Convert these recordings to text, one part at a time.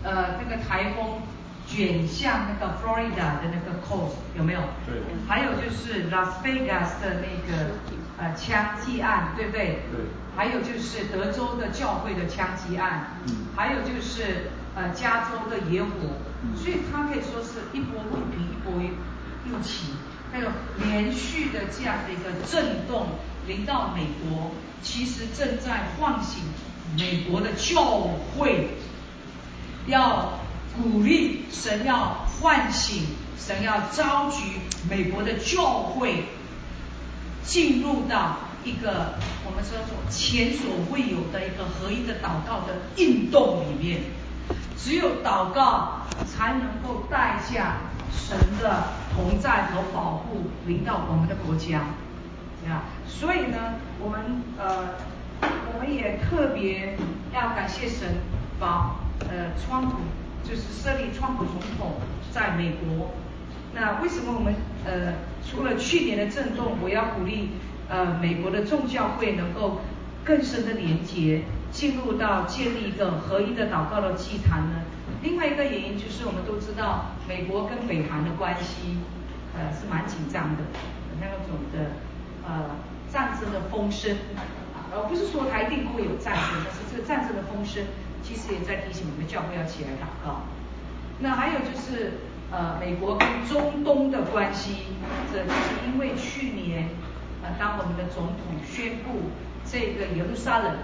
那个台风卷向那个 Florida 的那个 coast 有没有？ 对。 还有就是 Las Vegas 的那个枪击案，对不对？ 对。 还有就是德州的教会的枪击案，还有就是加州的野火，所以它可以说是一波未平一波又起，那个连续的这样的一个震动临到美国，其实正在唤醒美国的教会，要鼓励神要唤醒，神要召集美国的教会进入到一个我们说前所未有的一个合一的祷告的运动里面。只有祷告才能够带下神的同在和保护临到我们的国家呀。所以呢，我们也特别要感谢神，把川普就是设立川普总统在美国。那为什么我们除了去年的震动，我要鼓励美国的众教会能够更深的连结，进入到建立一个合一的祷告的祭坛呢？另外一个原因就是我们都知道美国跟北韩的关系是蛮紧张的，那种的战争的风声不是说它一定会有战争，但是这个战争的风声其实也在提醒我们的教会要起来祷告。那还有就是美国跟中东的关系，这就是因为去年当我们的总统宣布这个耶路撒冷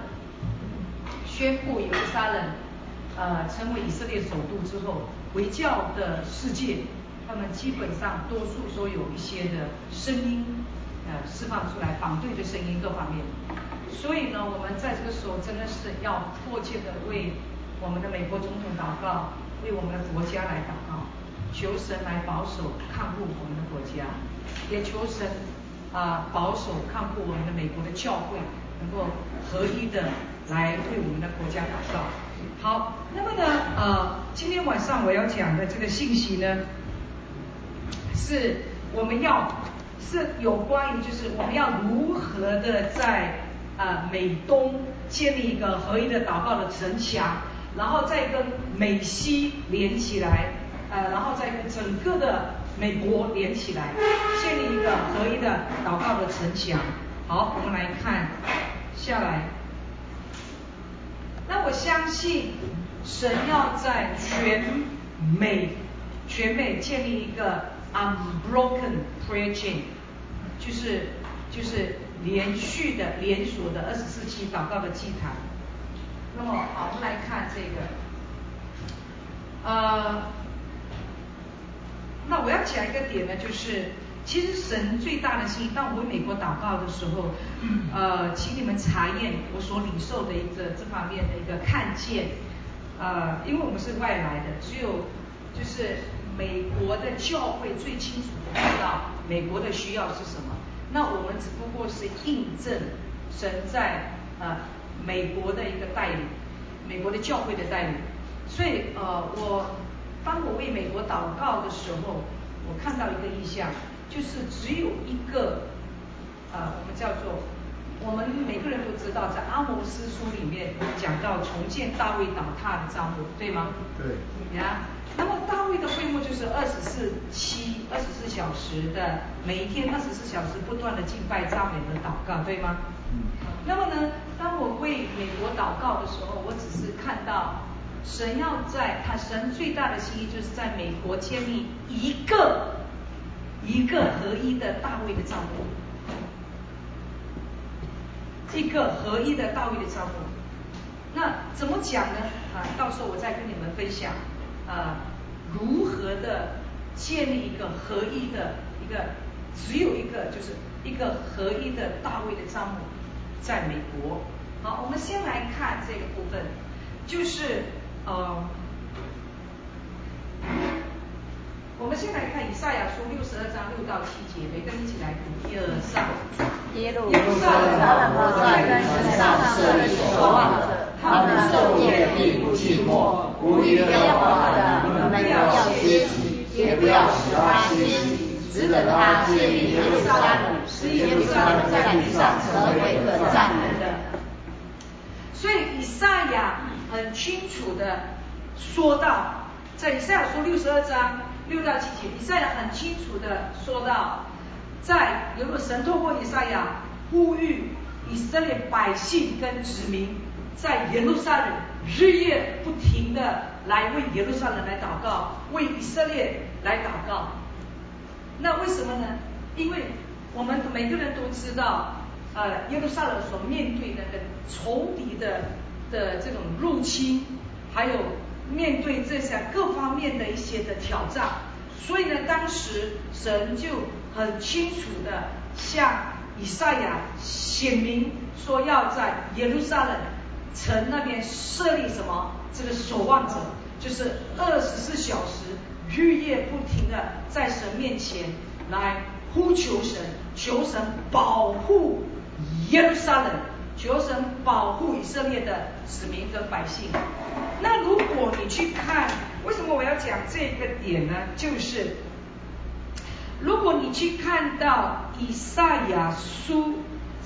成为以色列首都之后，回教的世界他们基本上多数都有一些的声音释放出来，反对的声音各方面。所以呢，我们在这个时候真的是要迫切的为我们的美国总统祷告，为我们的国家来祷告，求神来保守看护我们的国家，也求神保守看护我们的美国的教会能够合一的来为我们的国家祷告。好，那么呢今天晚上我要讲的这个信息呢，是有关于就是我们要如何的在美东建立一个合一的祷告的城墙，然后再跟美西连起来，然后再跟整个的美国连起来，建立一个合一的祷告的城墙。好，我们来看下来。那我相信神要在全美建立一个 unbroken prayer chain， 就是连续的连锁的24期祷告的祭坛。那么好，我们来看这个那我要讲一个点呢，就是其实神最大的心意，当我为美国祷告的时候请你们查验我所领受的一个这方面的一个看见因为我们是外来的，只有就是美国的教会最清楚的知道美国的需要是什么，那我们只不过是印证神在美国的一个带领，美国的教会的带领。所以当我为美国祷告的时候，我看到一个意象，就是只有一个我们叫做，我们每个人都知道，在阿摩司书里面讲到重建大卫倒塌的帐幕，对吗？ 对。 那么大卫的会幕就是24小时的，每一天24小时不断的敬拜赞美和祷告，对吗？那么呢，当我为美国祷告的时候，我只是看到神神最大的心意就是在美国建立一个合一的大卫的帐幕，一个合一的大卫的帐幕。那怎么讲呢？到时候我再跟你们分享如何的建立一个合一的只有一个就是一个合一的大卫的帐幕在美国。好，我们先来看这个部分，就是我们先来看以赛亚书62章6到7节，每个人一起来读，1、2、3。耶路撒冷我在人上设立守望者，他们昼夜必不寂寞，无虑耶和华的，你们要歇息，也不要使他歇息，只等他建立耶路撒冷，使耶路撒冷在地上成为可赞美的。所以以赛亚很清楚的说到，在以赛亚书62章6到7节，以赛亚很清楚的说到，在有个神透过以赛亚呼吁以色列百姓跟子民在耶路撒冷日夜不停的来为耶路撒冷来祷告，为以色列来祷告。那为什么呢？因为我们每个人都知道，耶路撒冷所面对的仇敌的这种入侵，还有面对这些各方面的一些的挑战，所以呢，当时神就很清楚的向以赛亚显明说，要在耶路撒冷城那边设立什么？这个守望者，就是24小时日夜不停的在神面前来呼求神，求神保护耶路撒冷，求神保护以色列的子民跟百姓。那如果你去看，为什么我要讲这个点呢？就是如果你去看到以赛亚书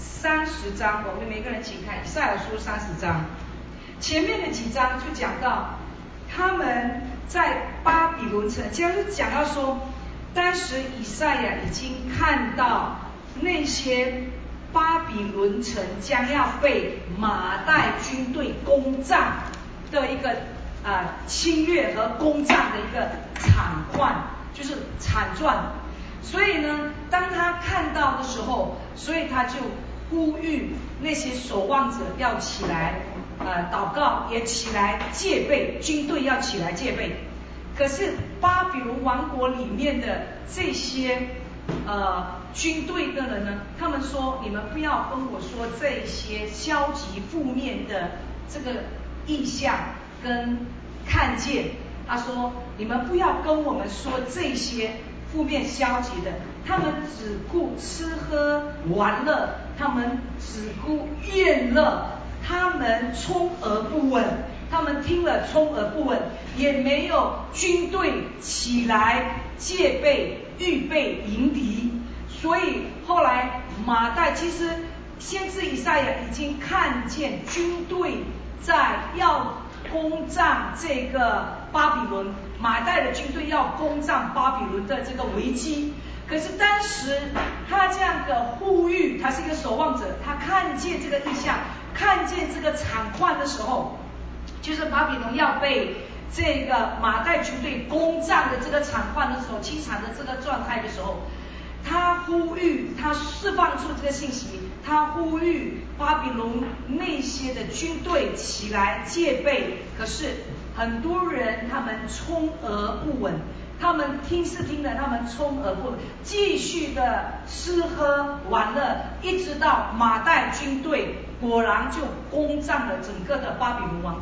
30章，我们每个人请看以赛亚书30章，前面的几章就讲到他们在巴比伦城，其实讲到说，当时以赛亚已经看到那些巴比伦城将要被马代军队攻占的一个侵略和攻占的一个惨况，就是惨状。所以呢，当他看到的时候，所以他就呼吁那些守望者要起来祷告，也起来戒备，军队要起来戒备。可是巴比伦王国里面的这些军队的人呢，他们说，你们不要跟我说这些消极负面的这个意象跟看见，他说你们不要跟我们说这些负面消极的，他们只顾吃喝玩乐，他们只顾宴乐，他们充耳不闻，他们听了充耳不闻，也没有军队起来戒备预备迎敌。所以后来马代，其实先知以赛亚已经看见军队在要攻占这个巴比伦，马代的军队要攻占巴比伦的这个危机。可是当时他这样的呼吁，他是一个守望者，他看见这个异象，看见这个惨况的时候，就是巴比伦要被这个马代军队攻占的这个惨况的时候，凄惨的这个状态的时候，他呼吁，他释放出这个信息，他呼吁巴比伦那些的军队起来戒备。可是很多人他们充耳不闻，他们听是听的，他们充耳不闻，继续的吃喝玩乐，一直到马代军队果然就攻占了整个的巴比伦王国。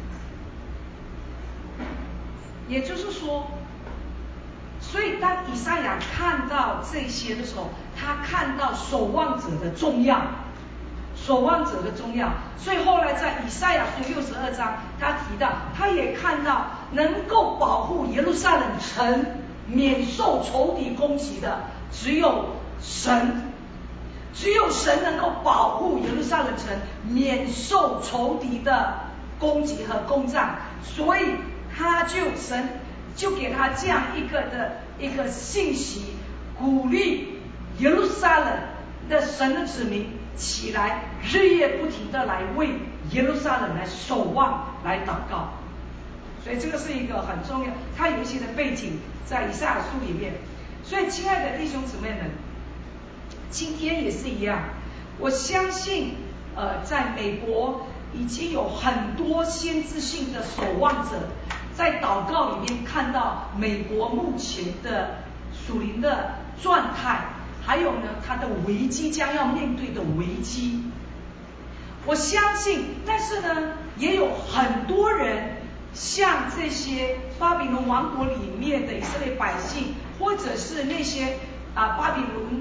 也就是说，所以当以赛亚看到这些的时候，他看到守望者的重要，守望者的重要。所以后来在以赛亚书62章，他提到，他也看到能够保护耶路撒冷城免受仇敌攻击的只有神，只有神能够保护耶路撒冷城免受仇敌的攻击和攻占。所以神就给他这样一个信息，鼓励耶路撒冷的神的子民起来，日夜不停的来为耶路撒冷来守望，来祷告。所以这个是一个很重要，它有一些的背景在以赛亚书里面。所以亲爱的弟兄姊妹们，今天也是一样，我相信在美国已经有很多先知性的守望者在祷告里面看到美国目前的属灵的状态，还有呢它的危机，将要面对的危机。我相信，但是呢也有很多人像这些巴比伦王国里面的以色列百姓，或者是那些巴比伦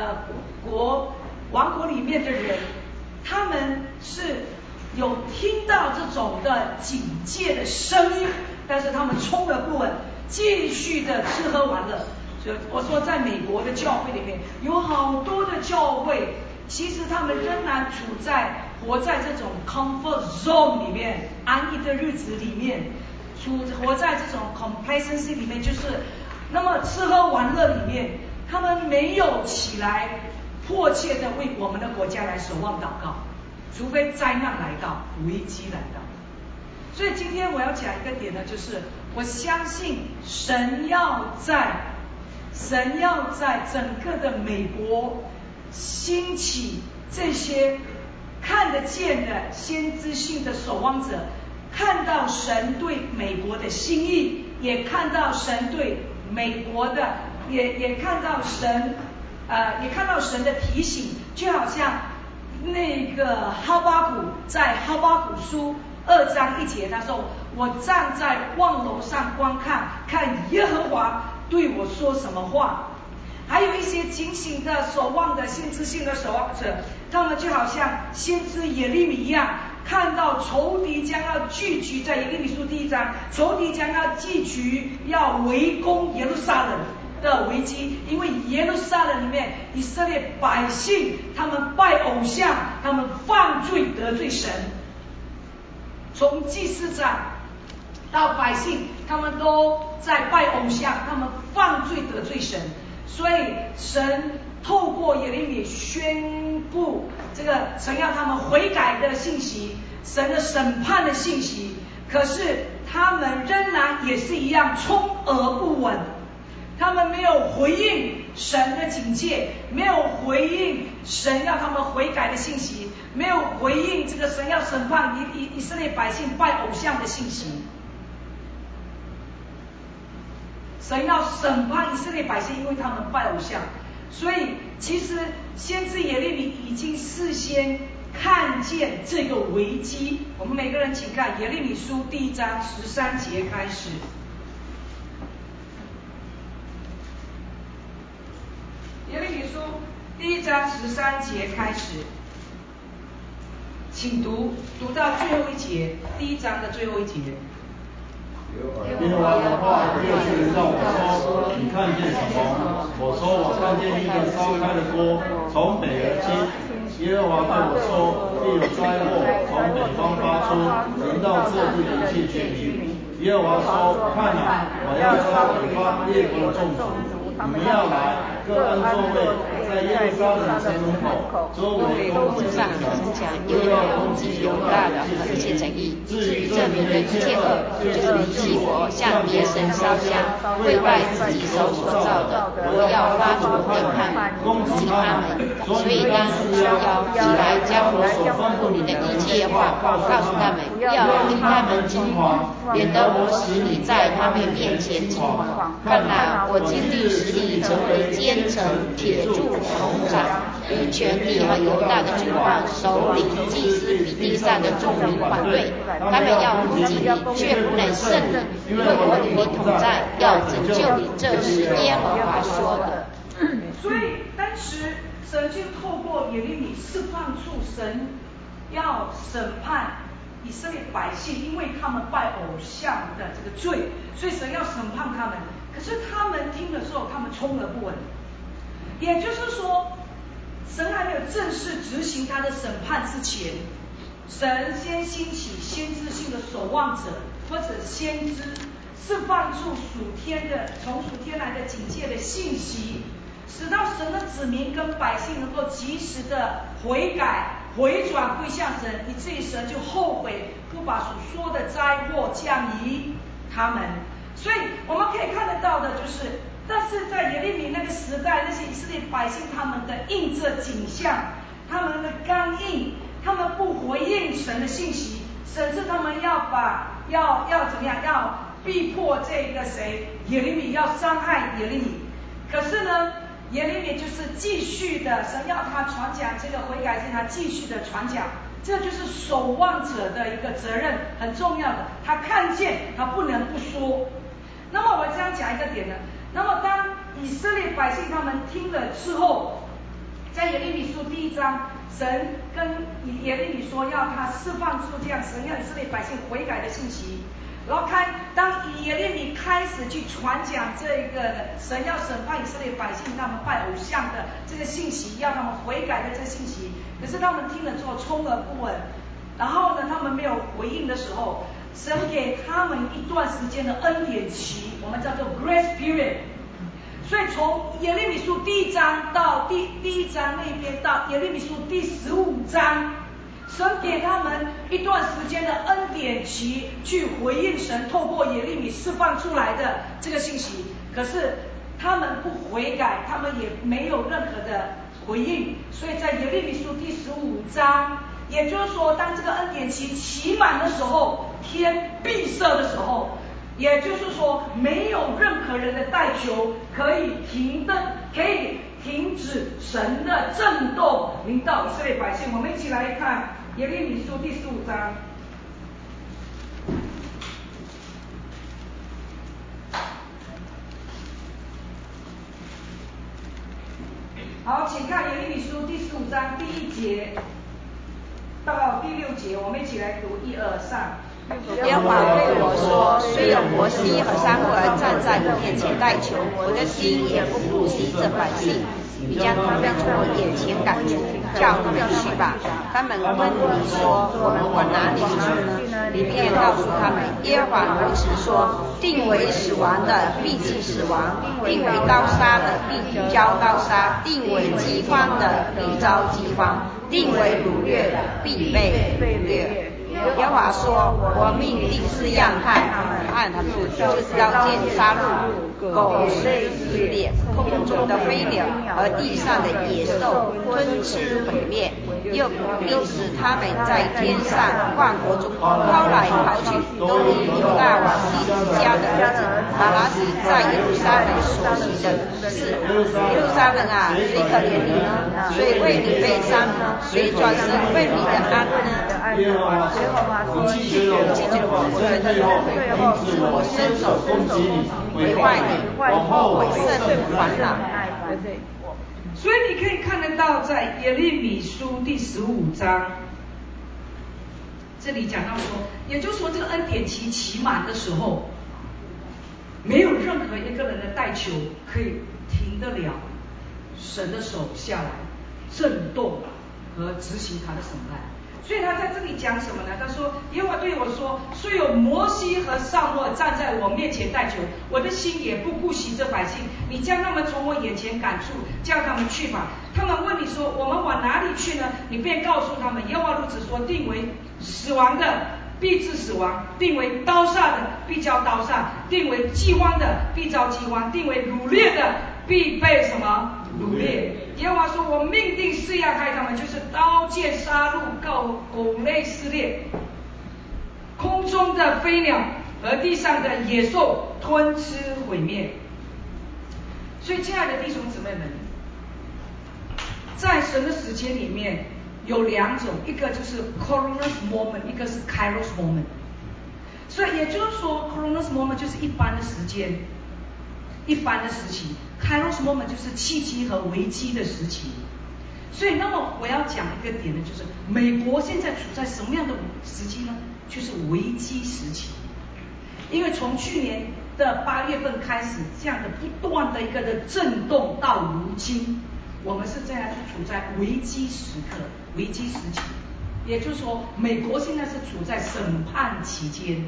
王国里面的人，他们是有听到这种的警戒的声音，但是他们充耳不闻，继续的吃喝玩乐。所以我说，在美国的教会里面，有好多的教会，其实他们仍然活在这种 comfort zone 里面，安逸的日子里面。 活在这种 complacency 里面，就是那么吃喝玩乐里面，他们没有起来迫切的为我们的国家来守望祷告，除非灾难来到，危机来到。所以今天我要讲一个点呢，就是我相信神要在整个的美国兴起这些看得见的先知性的守望者，看到神对美国的心意，也看到神对美国的，也看到神的提醒，就好像那个哈巴谷在哈巴谷书2章1节，他说：“我站在望楼上观看，看耶和华对我说什么话。”还有一些警醒的守望的先知性的守望者，他们就好像先知耶利米一样，看到仇敌将要聚集，在耶利米书1章，仇敌将要聚集，要围攻耶路撒冷的危机。因为耶路撒冷里面以色列百姓他们拜偶像，他们犯罪得罪神，从祭司长到百姓，他们都在拜偶像，他们犯罪得罪神。所以神透过耶利米宣布这个神要他们悔改的信息，神的审判的信息，可是他们仍然也是一样充耳不闻，他们没有回应神的警戒，没有回应神要他们悔改的信息，没有回应这个神要审判以色列百姓拜偶像的信息。神要审判以色列百姓，因为他们拜偶像。所以其实先知耶利米已经事先看见这个危机。我们每个人请看耶利米书1章13节开始。耶利米书1章13节开始，请读到最后一节，1章的最后一节。 耶和华的话又是让我说，你看见什么？我说，我看见一个烧开的锅从北而进。耶和华对我说，必有灾祸从北方发出，临到这地的一切居民。耶和华说，看啊，我要叫北方列国的众族，你们要来，各安座位，在耶路撒冷城门口周围攻击城墙，又要攻击犹大的一切城邑。至于这民的一切恶，就是离弃我，向别神烧香，跪拜自己手所造的，我要发出审判，攻击他们。所以当要起来，将我所吩咐你的一切话告诉他们，不要令他们惊惶，免得我使你在他们面前惊惶。看哪，我今日使你成为坚城、铁柱、铜长，与全地和犹大的君王、首领、祭司比地上的众民反对。他们要攻击你，却不能胜你，因为我与你同在，要拯救你。这是耶和华说的。 所以当时神就透过耶利米释放出神要审判以色列百姓，因为他们拜偶像的这个罪，所以神要审判他们。可是他们听的时候，他们充耳不闻。也就是说，神还没有正式执行他的审判之前，神先兴起先知性的守望者或者先知，释放出从属天来的警戒的信息，使到神的子民跟百姓能够及时的悔改回转归向神，以至于神就后悔，不把所说的灾祸降于他们。所以我们可以看得到的就是，但是在耶利米那个时代，那些以色列百姓他们的应这景象，他们的刚硬，他们不回应神的信息，甚至他们要怎么样，要逼迫这个耶利米，要伤害耶利米。可是呢，耶利米就是继续的，神要他传讲这个悔改，他继续的传讲。这就是守望者的一个责任，很重要的。他看见，他不能不说。那么我这样讲一个点呢，那么当以色列百姓他们听了之后，在耶利米书1章，神跟耶利米说要他释放出这样神要以色列百姓悔改的信息。然后当耶利米开始去传讲这个神要审判以色列百姓他们拜偶像的这个信息，要他们悔改的这个信息，可是他们听了之后充耳不闻，然后呢他们没有回应的时候， 神给他们一段时间的恩典期，我们叫做 grace period。所以从耶利米书第1章到第1章那边到耶利米书第15章，神给他们一段时间的恩典期，去回应神透过耶利米释放出来的这个信息。可是他们不悔改，他们也没有任何的回应。所以在耶利米书第15章，也就是说，当这个恩典期期满的时候，天闭塞的时候，也就是说，没有任何人的代求可以停止神的震动临到以色列百姓。我们一起来看耶利米书第15章。好，请看耶利米书第15章第1节到第6节，我们一起来读1、2、3。 耶和华对我说：虽有摩西和撒母耳站在我面前代求，我的心也不顾惜这百姓。你将他们从我眼前赶出，叫他们去吧。他们问你说：我们往哪里去呢？你便告诉他们：耶和华如此说：定为死亡的必致死亡，定为刀杀的必遭刀杀，定为饥荒的必遭饥荒，定为掳掠的必被掳掠。耶和华说：我命定是样害他们，就是刀剑、杀戮、狗类撕裂、空中的飞鸟和地上的野兽吞吃毁灭，又必使他们在天上万国中抛来抛去，都以犹大王西西家的儿子马拿西在耶路撒冷所行的事。耶路撒冷啊，谁可怜你呢？谁为你悲伤呢？谁转身为你的安呢？ 耶和华说：你拒绝了我，在最后停止我伸手攻击你，毁坏你，往后我甚烦恼。 所以你可以看得到，在耶利米书第15章，这里讲到说，也就是说这个恩典期期满的时候，没有任何一个人的代求可以停得了神的手下来震动和执行他的审判。所以他在这里讲什么呢？他说：耶和华对我说，虽有摩西和撒母耳站在我面前代求，我的心也不顾惜这百姓。你将他们从我眼前赶出，叫他们去吧。他们问你说：我们往哪里去呢？你便告诉他们：耶和华如此说，定为死亡的必致死亡，定为刀杀的必遭刀杀，定为饥荒的必遭饥荒，定为掳掠的必被什么掳掠。耶和华说：我命定是要害他们，就是刀剑、杀戮、狗类撕裂，空中的飞鸟和地上的野兽吞吃毁灭。所以亲爱的弟兄姊妹们，在神的时间里面有2种，一个就是 Chronos moment， 一个是 Kairos moment。所以也就是说 Chronos moment 就是一般的时间，一般的时期， Kairos moment 就是契机和危机的时期。所以那么我要讲一个点呢，就是美国现在处在什么样的时期呢？就是危机时期。因为从去年的8月份开始，这样的不断的一个的震动到如今，我们是这样处在危机时刻、危机时期。也就是说，美国现在是处在审判期间。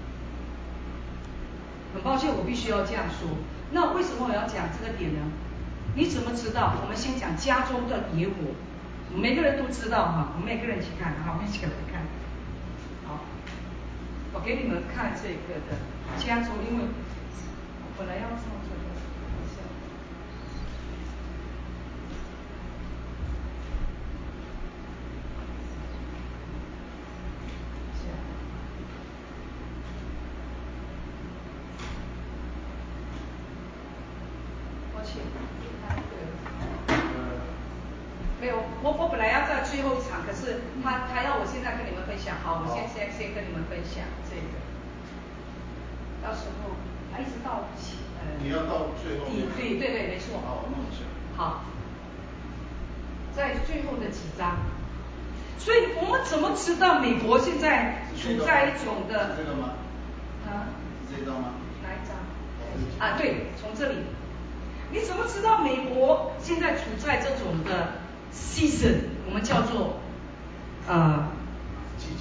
很抱歉，我必须要这样说。那为什么我要讲这个点呢？你怎么知道？我们先讲加州的野火，每个人都知道哈，我们每个人一起看，好，我们一起来看。好，我给你们看这个的加州，因为我本来要放这个，等一下。没有，我本来要在最后一场，可是他要我现在跟你们分享，好，我先跟你们分享这个，到时候一直到你要到最后对，没错。好，在最后的几章，所以我们怎么知道美国现在处在一种的？ 这个吗？ 啊？ 是这张吗？ 哪一张？啊，对，从这里。你怎么知道美国现在处在这种的 season， 我们叫做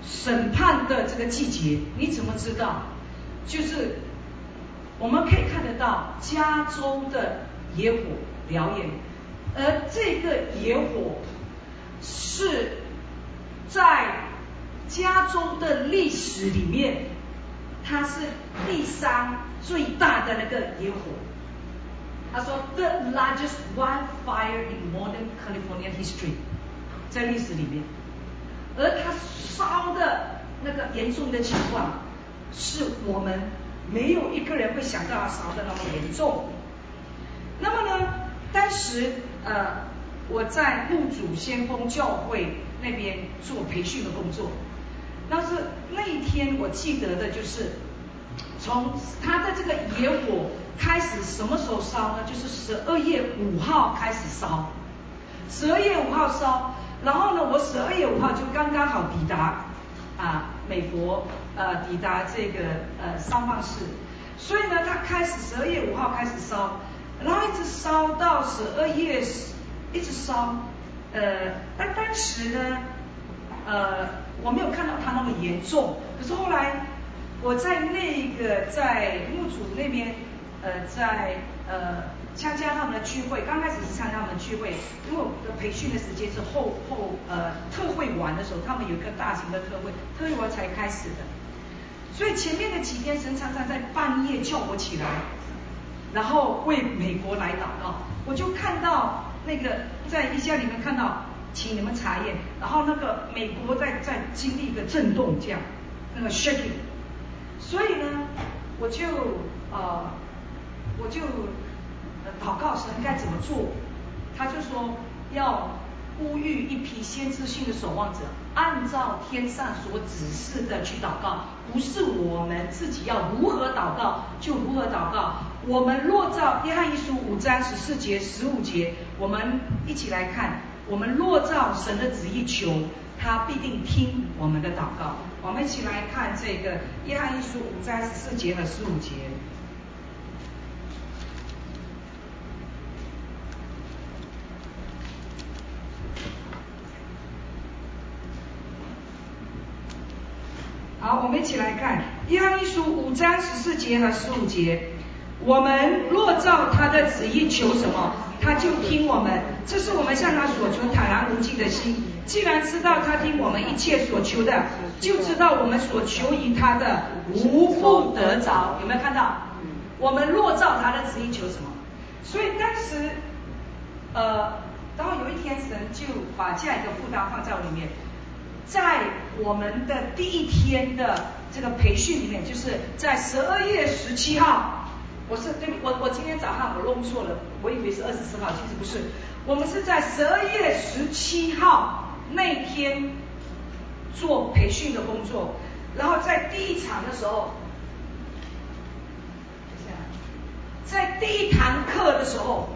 审判的这个季节，你怎么知道？就是我们可以看得到加州的野火燎原，而这个野火是在加州的历史里面，它是第3最大的那个野火。他说 ，the largest wildfire in modern California history， 在历史里面，而它烧的那个严重的情况，是我们没有一个人会想到它烧的那么严重。那么呢，当时我在路主先锋教会那边做培训的工作，但是那一天我记得的就是从它的这个野火开始什么时候烧呢？就是12月5号开始烧，12月5号烧，然后呢，我12月5号就刚刚好抵达美国，抵达这个商办市，所以呢，它开始12月5号开始烧，然后一直烧到12月，一直烧，但当时呢，我没有看到它那么严重，可是后来我在在牧主那边，在参加他们的聚会，刚开始是参加他们的聚会，因为我的培训的时间是特会完的时候，他们有一个大型的特会完才开始的，所以前面的几天神常常在半夜叫我起来，然后为美国来祷告，我就看到那个在以下里面看到，请你们查验，然后那个美国在经历一个震动，这样那个 shaking， 所以呢，我就祷告神该怎么做，他就说要呼吁一批先知性的守望者，按照天上所指示的去祷告，不是我们自己要如何祷告就如何祷告。我们若照约翰一书5章14节15节，我们一起来看，我们若照神的旨意求，他必定听我们的祷告。我们一起来看这个约翰一书5章14节和15节。好，我们一起来看约翰一书5章14节和15节。我们若照他的旨意求什么，他就听我们，这是我们向他所求坦然无惧的心。既然知道他听我们一切所求的，就知道我们所求于他的无不得着。有没有看到？我们若照他的旨意求什么？所以当时然后有一天神就把这样一个负担放在我里面，在我们的第一天的这个培训里面，就是在12月17号。我今天早上我弄错了，我以为是24号，其实不是。我们是在12月17号那天做培训的工作，然后在第一场的时候，在第一堂课的时候，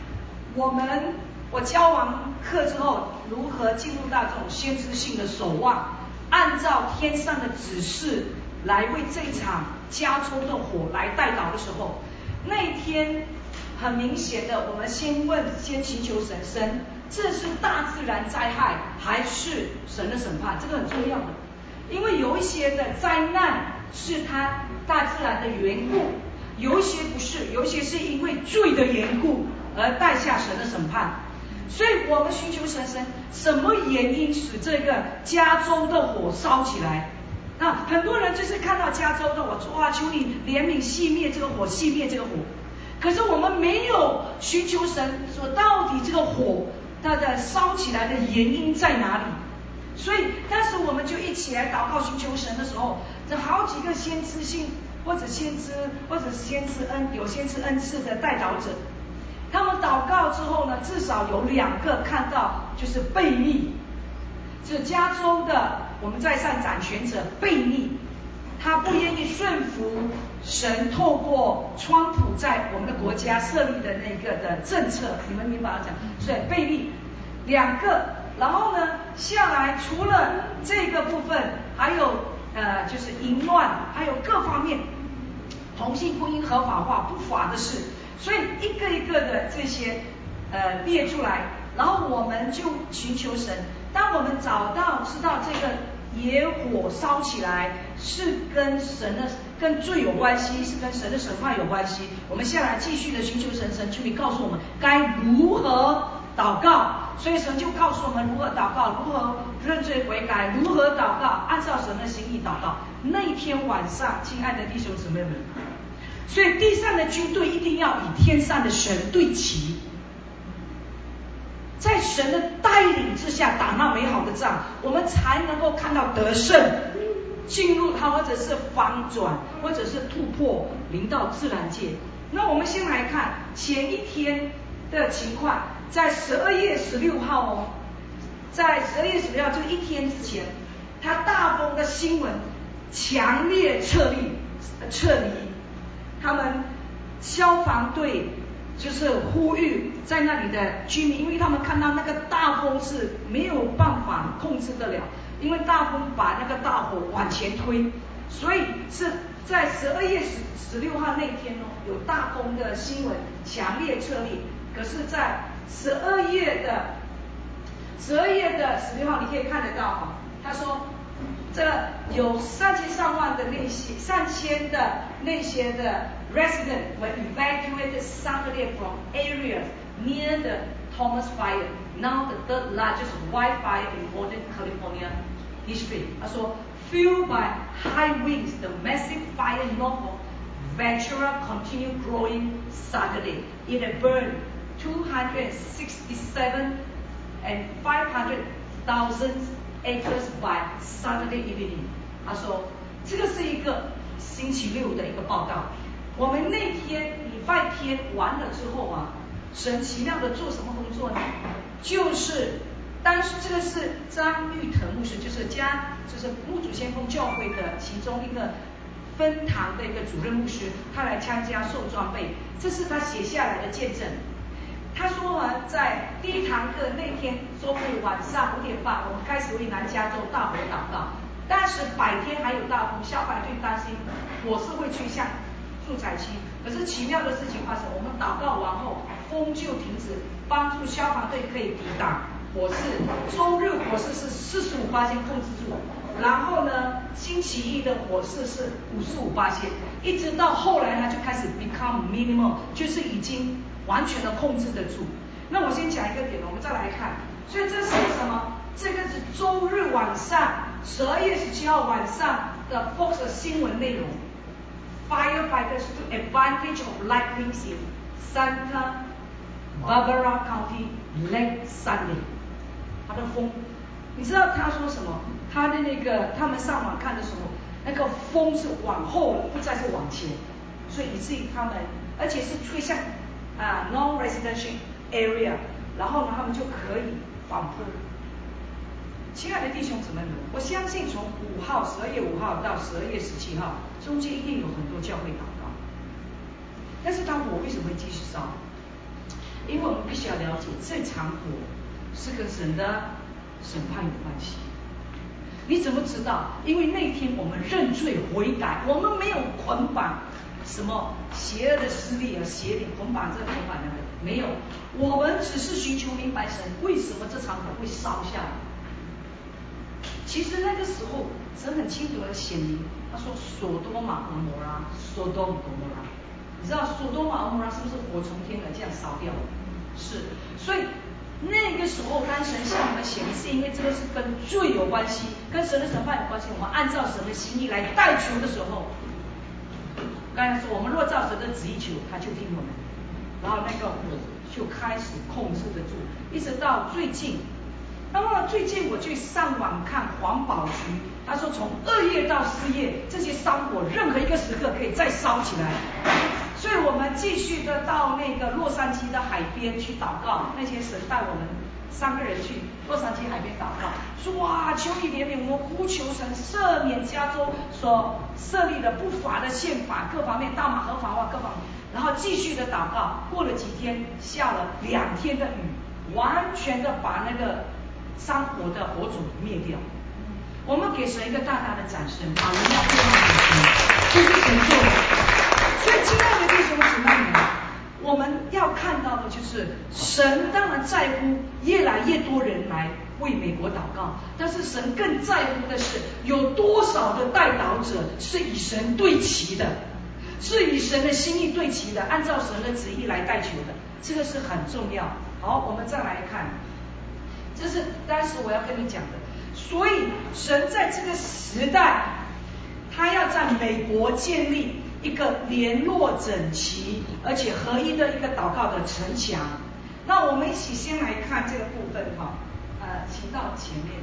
我教完课之后，如何进入到这种先知性的守望，按照天上的指示来为这场加州的火来代祷的时候，那一天很明显的，我们先祈求神，这是大自然灾害还是神的审判？这个很重要的，因为有一些的灾难是它大自然的缘故，有一些不是，有一些是因为罪的缘故而带下神的审判。所以我们寻求神，什么原因使这个加州的火烧起来？那很多人就是看到加州的火，说哇，求你怜悯熄灭这个火，熄灭这个火。可是我们没有寻求神，说到底这个火它的烧起来的原因在哪里？所以当时我们就一起来祷告寻求神的时候，这好几个先知性或者先知有先知恩赐的代祷者，他们祷告之后呢，至少有2个看到就是悖逆，是加州的我们在上掌权者悖逆，他不愿意顺服神透过川普在我们的国家设立的那个的政策，你们明白讲？所以悖逆2个，然后呢下来除了这个部分，还有就是淫乱，还有各方面同性婚姻合法化不法的事，所以一个一个的这些列出来，然后我们就寻求神。当我们知道这个野火烧起来，是跟罪有关系，是跟神的审判有关系。我们下来继续的寻求神，神求你告诉我们该如何祷告。所以神就告诉我们如何祷告，如何认罪悔改，如何祷告，按照神的心意祷告。那一天晚上，亲爱的弟兄姊妹们，所以地上的军队一定要与天上的神对齐，在神的带领之下打那美好的仗，我们才能够看到得胜，进入它，或者是反转，或者是突破，临到自然界。那我们先来看前一天的情况，在12月16号哦，在12月16号这一天之前，它大风的新闻强烈撤离，他们消防队就是呼吁在那里的居民，因为他们看到那个大风是没有办法控制得了，因为大风把那个大火往前推，所以是在12月16号那天哦，有大风的新闻，强烈撤离。可是在12月的16号，你可以看得到哈，他说这有3000万的3000的那些的 residents were evacuated Saturday from areas near the Thomas Fire, now the third largest wildfire in modern California history. 他说 fueled by high winds, the massive fire north of Ventura continued growing Saturday. It had burned 267 and 500,000 acres by Saturday evening. 他说这个是一个星期六的一个报道。我们那天礼拜天完了之后啊，神奇妙的做什么工作呢？就是当时这个是张玉腾牧师，就是牧主先锋教会的其中一个分堂的一个主任牧师，他来参加受装备，这是他写下来的见证。他说在第一堂课那天周日晚上5点半，我们开始为南加州大火祷告。但是白天还有大风，消防队担心火势会吹向住宅区。可是奇妙的事情发生，我们祷告完后，风就停止，帮助消防队可以抵挡火势。周日火势是45%控制住，然后呢，星期一的火势是55%，一直到后来它就开始 become minimal， 就是已经完全的控制得住。那我先讲一个点，我们再来看。所以这是什么？这个是周日晚上12月17号晚上的 Fox 新闻内容。Firefighters took advantage of light winds in Santa Barbara County late Sunday. 他的风，你知道他说什么？他的那个他们上网看的时候，那个风是往后了，不再是往前，所以以至于他们，而且是吹向non-residential area， 然后呢，他们就可以反扑。亲爱的弟兄姊妹们，我相信从12月5号到12月17号，中间一定有很多教会祷告。但是它火为什么会继续烧？因为我们必须要了解，这场火是跟神的审判有关系。你怎么知道？因为那天我们认罪悔改，我们没有捆绑什么邪恶的势力啊、邪灵捆绑这个捆绑那个，没有。我们只是寻求明白神为什么这场火会烧下来。其实那个时候，神很清楚的显明，他说索多玛和摩拉，索多玛和摩拉，你知道索多玛和摩拉是不是火从天而降烧掉了？是，所以那个时候当神向我们显明，是因为这个是跟罪有关系，跟神的审判有关系。我们按照神的心意来代求的时候，刚才说我们若照神的旨意求，他就听我们，然后那个火就开始控制得住，一直到最近。那么最近我去上网看环保局，他说从2月到4月，这些山火任何一个时刻可以再烧起来。所以我们继续的到那个洛杉矶的海边去祷告，那天神带我们3个人去洛杉矶海边祷告，说哇，求你怜悯我们，呼求神赦免加州所设立的不法的宪法各方面，大麻合法化各方面，然后继续的祷告。过了几天，下了2天的雨，完全的把那个山火的火种灭掉。我们给神一个大大的掌声，把荣耀归给神，这是神做的。所以亲爱的弟兄姊妹们，我们要看到的就是神当然在乎越来越多人来为美国祷告，但是神更在乎的是有多少的代祷者是与神对齐的，是与神的心意对齐的，按照神的旨意来代求的，这个是很重要。好，我们再来看，这是当时我要跟你讲的。所以神在这个时代，他要在美国建立一个联络整齐而且合一的一个祷告的城墙。那我们一起先来看这个部分哈，请到前面。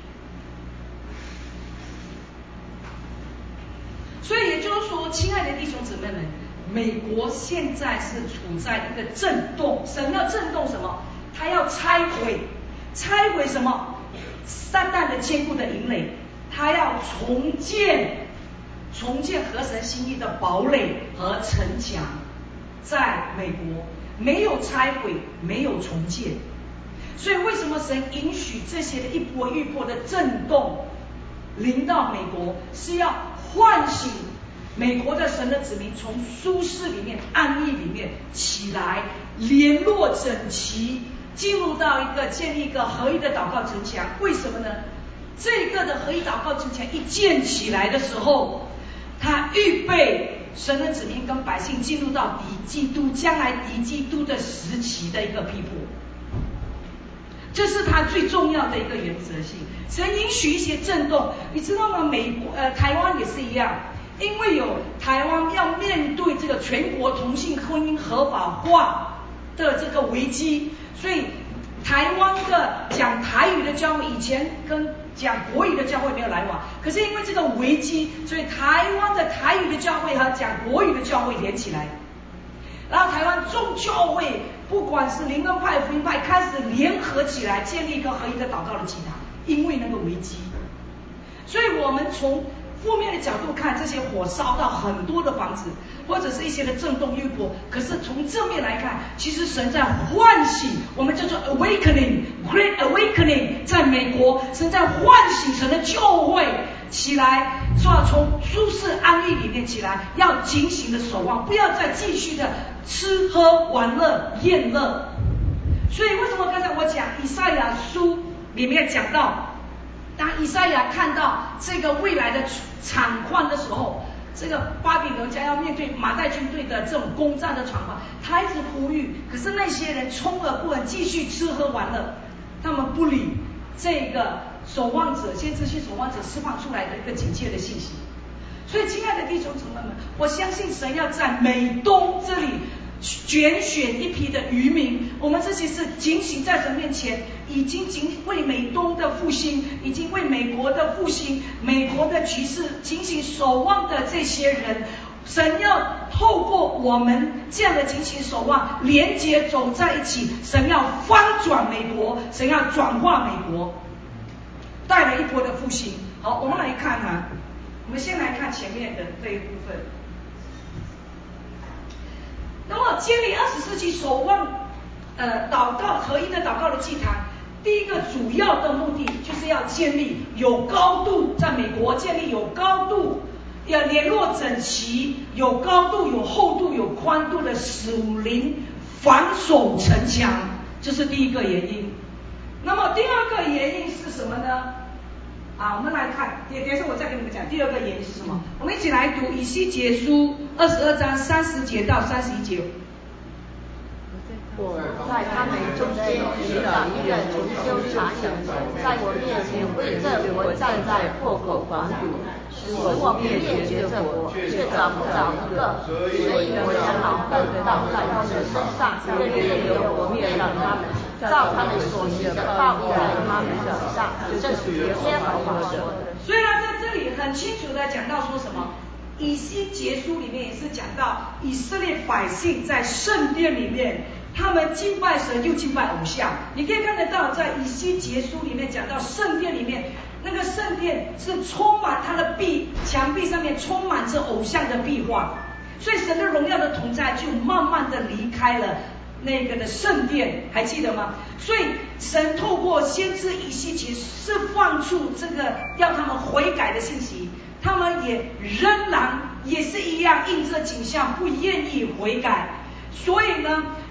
所以也就是说，亲爱的弟兄姊妹们，美国现在是处在一个震动，神要震动什么？他要拆毁什么？撒旦的坚固的营垒，他要重建合神心意的堡垒和城墙。在美国没有拆毁，没有重建，所以为什么神允许这些的一波一波的震动临到美国，是要唤醒美国的神的子民从舒适里面、安逸里面起来，联络整齐，进入到一个建立一个合一的祷告城墙。为什么呢？这个的合一祷告城墙一建起来的时候，他预备神的子民跟百姓进入到敌基督将来敌基督的时期的一个批驳，这是他最重要的一个原则性。神允许一些震动，你知道吗？台湾也是一样，因为有台湾要面对这个全国同性婚姻合法化的这个危机，所以台湾的讲台语的教会以前跟讲国语的教会没有来往，可是因为这个危机，所以台湾的台语的教会和讲国语的教会连起来，然后台湾众教会不管是灵恩派福音派开始联合起来建立一个合一的祷告的祭坛，因为那个危机。所以我们从负面的角度看，这些火烧到很多的房子，或者是一些的震动欲波，可是从正面来看，其实神在唤醒，我们叫做 awakening great awakening， 在美国神在唤醒神的教会起来，说要从舒适安逸里面起来，要警醒的守望，不要再继续的吃喝玩乐厌乐。所以为什么刚才我讲以赛亚书里面讲到，当以赛亚看到这个未来的惨况的时候，这个巴比伦将要面对马代军队的这种攻占的惨况，他一直呼吁，可是那些人充耳不闻，继续吃喝玩乐，他们不理这个守望者先知性守望者释放出来的一个警戒的信息。所以亲爱的弟兄姊妹们，我相信神要在美东这里拣选一批的渔民，我们这些是警醒在神面前，已经为美东的复兴，已经为美国的复兴，美国的局势警醒守望的这些人，神要透过我们这样的警醒守望连结走在一起，神要翻转美国，神要转化美国，带来一波的复兴。好，我们来看啊，我们先来看前面的这一部分。那么建立20世纪守望祷告合一的祷告的祭坛，第一个主要的目的就是要建立有高度，在美国建立有高度，要联络整齐，有高度有厚度有宽度的属灵防守城墙，这是第一个原因。那么第二个原因是什么呢？我们来看，等一下我再跟你们讲第二个原因是什么。我们一起来读以西结书22章30节到31节。 我在他们中间寻找一个重修长人，在我面前为这国站在破口防堵，使我灭绝这国，却找不着一个。所以我将恼恨倒在他们身上，任由我灭了他们，照他们所行的报应在他们手上，这是耶和华说的。 所以呢，在这里很清楚的讲到说什么？以西结书里面也是讲到以色列百姓在圣殿里面，他们敬拜神又敬拜偶像。你可以看得到，在以西结书里面讲到圣殿里面，那个圣殿是充满它的墙壁上面充满着偶像的壁画，所以神的荣耀的同在就慢慢的离开了那个的圣殿，还记得吗？所以神透过先知以西结释放出这个要他们悔改的信息，他们也仍然也是一样应这景象不愿意悔改，所以呢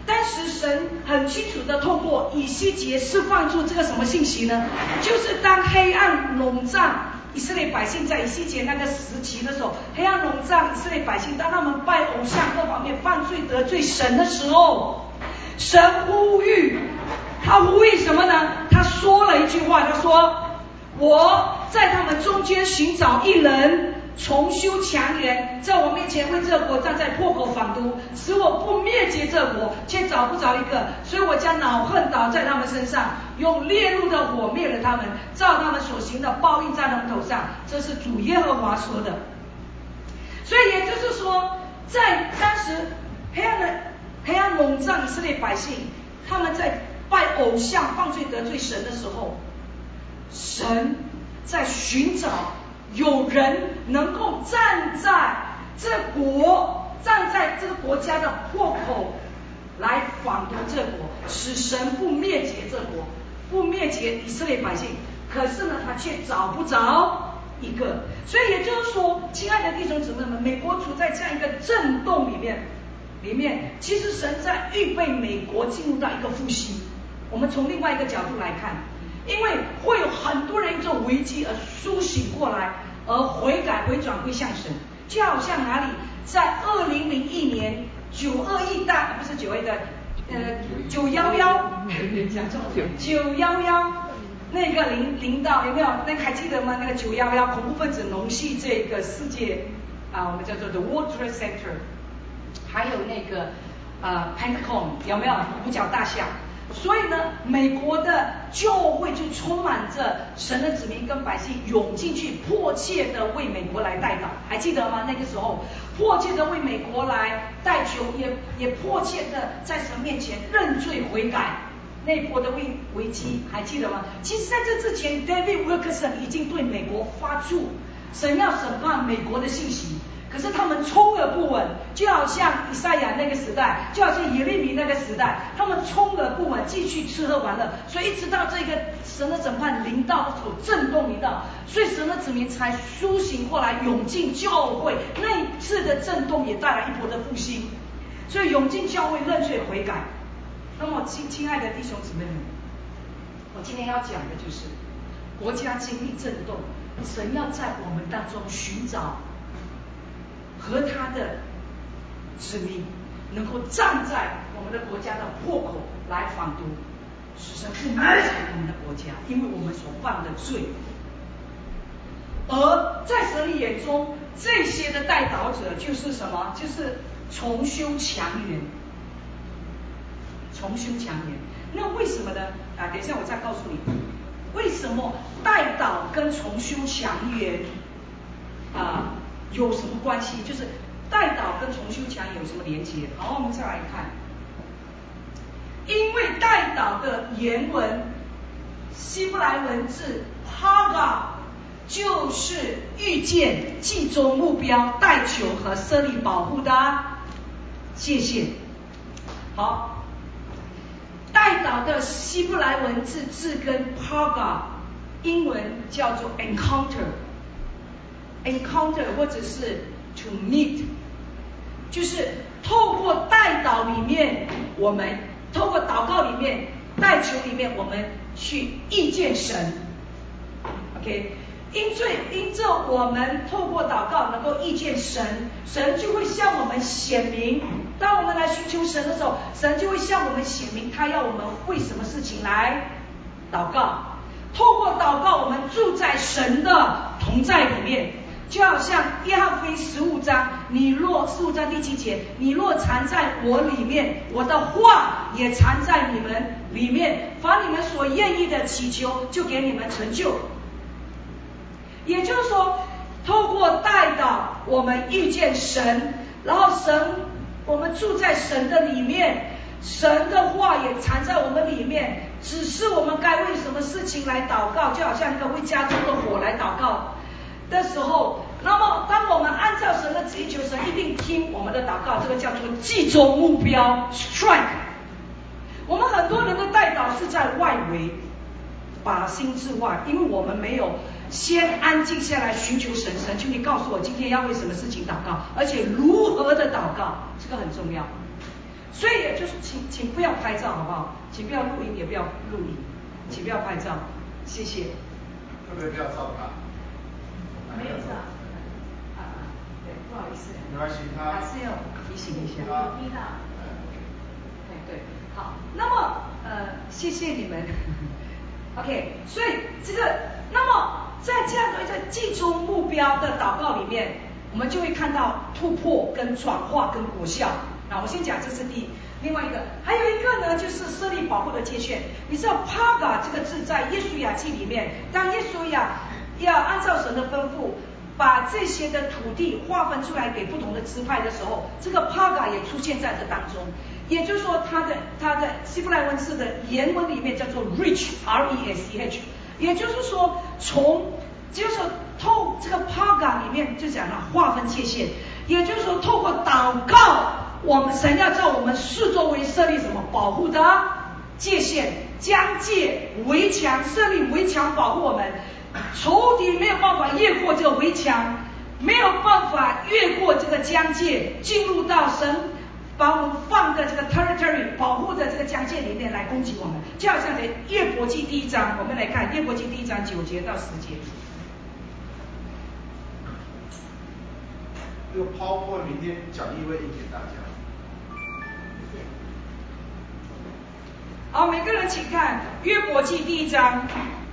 当时神很清楚的透过以西结释放出这个什么信息呢？就是当黑暗笼罩以色列百姓，在以西结那个时期的时候，黑暗笼罩以色列百姓，当他们拜偶像各方面犯罪得罪神的时候，神呼吁，他呼吁什么呢？他说了一句话，他说：我在他们中间寻找一人，重修墙垣，在我面前为这国站在破口反毒，使我不灭绝这国，却找不着一个，所以我将恼恨倒在他们身上，用烈怒的火灭了他们，照他们所行的报应在他们头上。这是主耶和华说的。所以也就是说，在当时黑暗笼罩以色列百姓，他们在拜偶像犯罪得罪神的时候，神在寻找有人能够站在这个国家的破口来反毒这国，使神不灭绝这国，不灭绝以色列百姓。可是呢，他却找不着一个。所以也就是说，亲爱的弟兄姊妹们，美国处在这样一个震动里面，其实神在预备美国进入到一个复兴。我们从另外一个角度来看，因为会有很多人因这种危机而苏醒过来，而悔改回转归向神。就好像哪里，在2001年911大不是911的911那个领导有没有？那还记得吗？那个911恐怖分子笼系这个世界我们叫做 The World Trade Center， 还有那个Pentagon 有没有？五角大厦。所以呢，美国的教会就充满着神的子民跟百姓涌进去，迫切的为美国来代祷，还记得吗？那个时候迫切的为美国来代求，也迫切的在神面前认罪悔改。那波的危机还记得吗？其实在这之前 David Wilkerson 已经对美国发出神要审判美国的信息，可是他们充耳不闻，就好像以赛亚那个时代，就好像耶利米那个时代，他们充耳不闻，继续吃喝玩乐，所以一直到这个神的审判临到的时候，震动临到，所以神的子民才苏醒过来，涌进教会。那一次的震动也带来一波的复兴，所以涌进教会认罪悔改。那么亲爱的弟兄姊妹们，我今天要讲的就是国家经历震动，神要在我们当中寻找和他的子民能够站在我们的国家的破口来反毒，使神不灭绝我们的国家，因为我们所犯的罪。而在神的眼中，这些的代祷者就是什么？就是重修墙垣。重修墙垣，那为什么呢？等一下我再告诉你，为什么代祷跟重修墙垣有什么关系？就是代祷跟重修墙有什么连结？好，我们再来看，因为代祷的原文希伯来文字 Haga 就是预见、集中目标、代求和设立保护的界限。好。代祷的希伯来文字字根 Haga， 英文叫做 encounter 或者是 to meet， 就是透过代祷里面，我们透过祷告里面、代求里面，我们去遇见神。OK， 因着我们透过祷告能够遇见神，神就会向我们显明。当我们来寻求神的时候，神就会向我们显明他要我们为什么事情来祷告。透过祷告，我们住在神的同在里面，就好像约翰福音15章15章第7节，你若藏在我里面，我的话也藏在你们里面，凡你们所愿意的祈求，就给你们成就。也就是说，透过代祷，我们遇见神，然后我们住在神的里面，神的话也藏在我们里面，只是我们该为什么事情来祷告，就好像一个为家中的火来祷告的时候，那么当我们按照神的旨意求，神一定听我们的祷告，这个叫做集中目标 strike。 我们很多人的代祷是在外围，拔心之外，因为我们没有先安静下来寻求神，神求你告诉我今天要为什么事情祷告，而且如何的祷告，这个很重要。 所以也就是请不要拍照好不好？请不要录音，也不要录影，请不要拍照，谢谢。 特别不要照他。 没有照。对，不好意思。 没关系，他还是要提醒一下。 听到。 对，好，那么谢谢你们。OK， 所以这个，那么在这样的一个集中目标的祷告里面，我们就会看到突破跟转化跟果效。那我先讲这是另外一个，还有一个呢，就是设立保护的界限。你知道 Paga 这个字在约书亚记里面，当约书亚要按照神的吩咐，把这些的土地划分出来给不同的支派的时候，这个 Paga 也出现在这当中。也就是说，它的希伯来文字的原文里面叫做 Reach R-E-S-C-H， 也就是说就是透这个 Paga 里面就讲了划分界限，也就是说透过祷告，我们神要在我们四周围设立什么保护的界限、疆界、围墙，设立围墙保护我们，仇敌没有办法越过这个围墙，没有办法越过这个疆界，进入到神把我们放在这个 territory 保护的这个疆界里面来攻击我们。就好像在约伯记第1章，我们来看约伯记第1章9节到10节。 这个PowerPoint明天讲义会印给大家。 好，每个人请看约伯记第1章，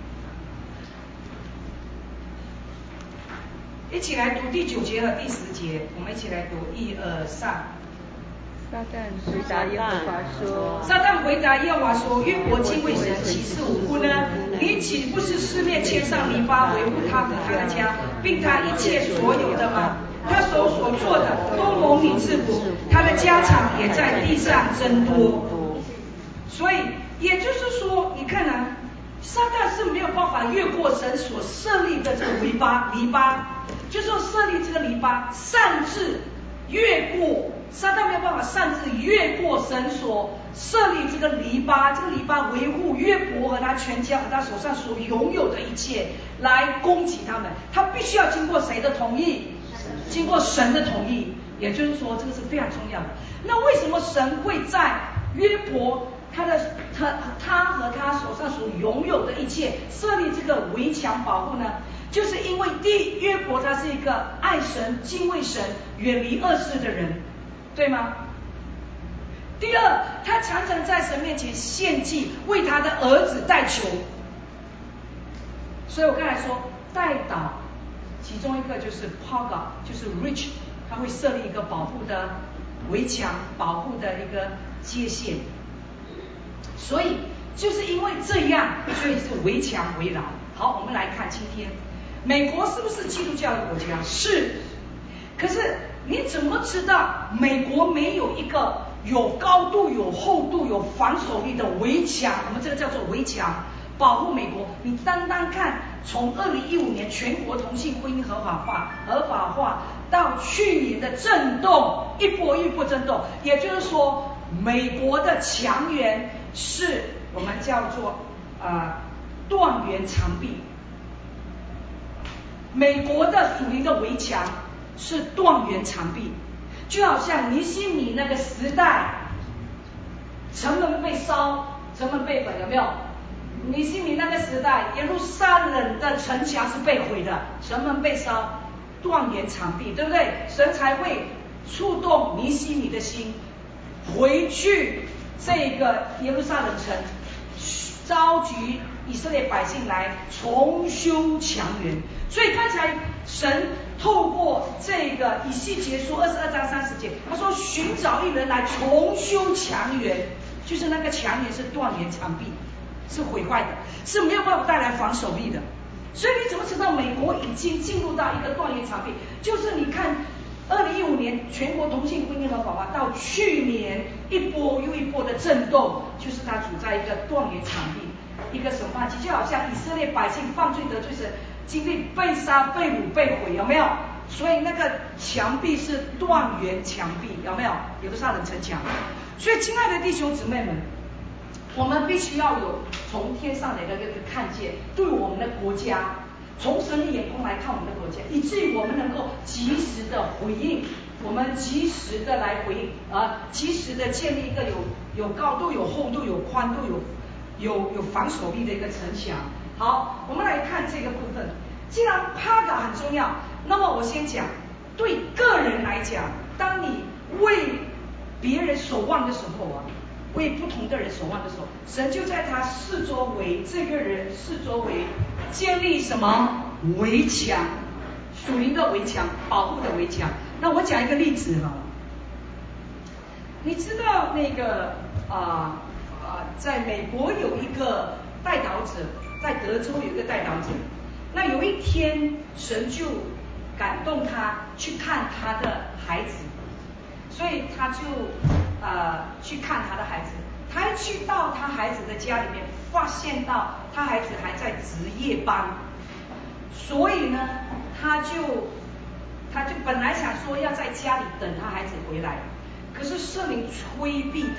一起来读第9节和第10节，我们一起来读1、2、3。 撒旦回答耶和华说： 撒旦回答耶和华说：约伯敬畏神，岂是无辜呢？你岂不是四面牵上篱笆，维护他和他的家，并他一切所有的吗？他手所做的都蒙你赐福，他的家产也在地上增多。所以也就是说，你看啊，撒旦是没有办法越过神所设立的这个篱笆，就是说设立这个篱笆，擅自越过。撒旦没有办法擅自越过神所设立这个篱笆，这个篱笆维护约伯和他全家和他手上所拥有的一切，来攻击他们。他必须要经过谁的同意？经过神的同意。也就是说，这个是非常重要的。那为什么神会在约伯他和他手上所拥有的一切设立这个围墙保护呢？就是因为约伯他是一个爱神、敬畏神、远离恶事的人。对吗？第二，他常常在神面前献祭，为他的儿子代求。所以我刚才说代祷，其中一个就是 Paga， 就是 Reach， 他会设立一个保护的围墙，保护的一个界限。所以就是因为这样，所以是围墙围绕。好，我们来看今天，美国是不是基督教的国家？是。可是你怎么知道美国没有一个有高度、有厚度、有防守力的围墙？我们这个叫做围墙，保护美国。你单单看，从2015年全国同性婚姻合法化到去年的震动，一波一波震动，也就是说，美国的墙垣是我们叫做断垣残壁。美国的属灵的围墙是断垣残壁，就好像尼希米那个时代，城门被烧，城门被毁，有没有？尼希米那个时代，耶路撒冷的城墙是被毁的，城门被烧，断垣残壁，对不对？神才会触动尼希米的心，回去这个耶路撒冷城，召集以色列百姓来重修墙垣。所以刚才神透过这个以西结书22章30节，他说寻找一人来重修墙垣，就是那个墙垣是断垣残壁，是毁坏的，是没有办法带来防守力的。所以你怎么知道美国已经进入到一个断垣残壁？就是你看2015年全国同性婚姻合法化，到去年一波又一波的震动，就是它处在一个断垣残壁，一个审判期，就好像以色列百姓犯罪得罪神，经历被杀、被掳、被毁，有没有？所以那个墙壁是断垣墙壁，有没有？耶路撒冷城墙。所以亲爱的弟兄姊妹们，我们必须要有从天上的一个看见，对我们的国家，从神的眼光来看我们的国家，以至于我们能够及时的回应我们及时的来回应，及时的建立一个有高度、有厚度、有宽度、有防守力的一个城墙。好，我们来看这个部分。既然 Paga 很重要，那么我先讲，对个人来讲，当你为别人守望的时候为不同的人守望的时候，神就在他四周围，这个人四周围建立什么围墙，属灵的围墙，保护的围墙。那我讲一个例子哈，你知道那个在美国有一个代祷者，在德州有一个代祷者，那有一天神就感动他去看他的孩子，所以他就去看他的孩子。他一去到他孩子的家里面，发现到他孩子还在值夜班，所以呢，他就本来想说要在家里等他孩子回来，可是圣灵催逼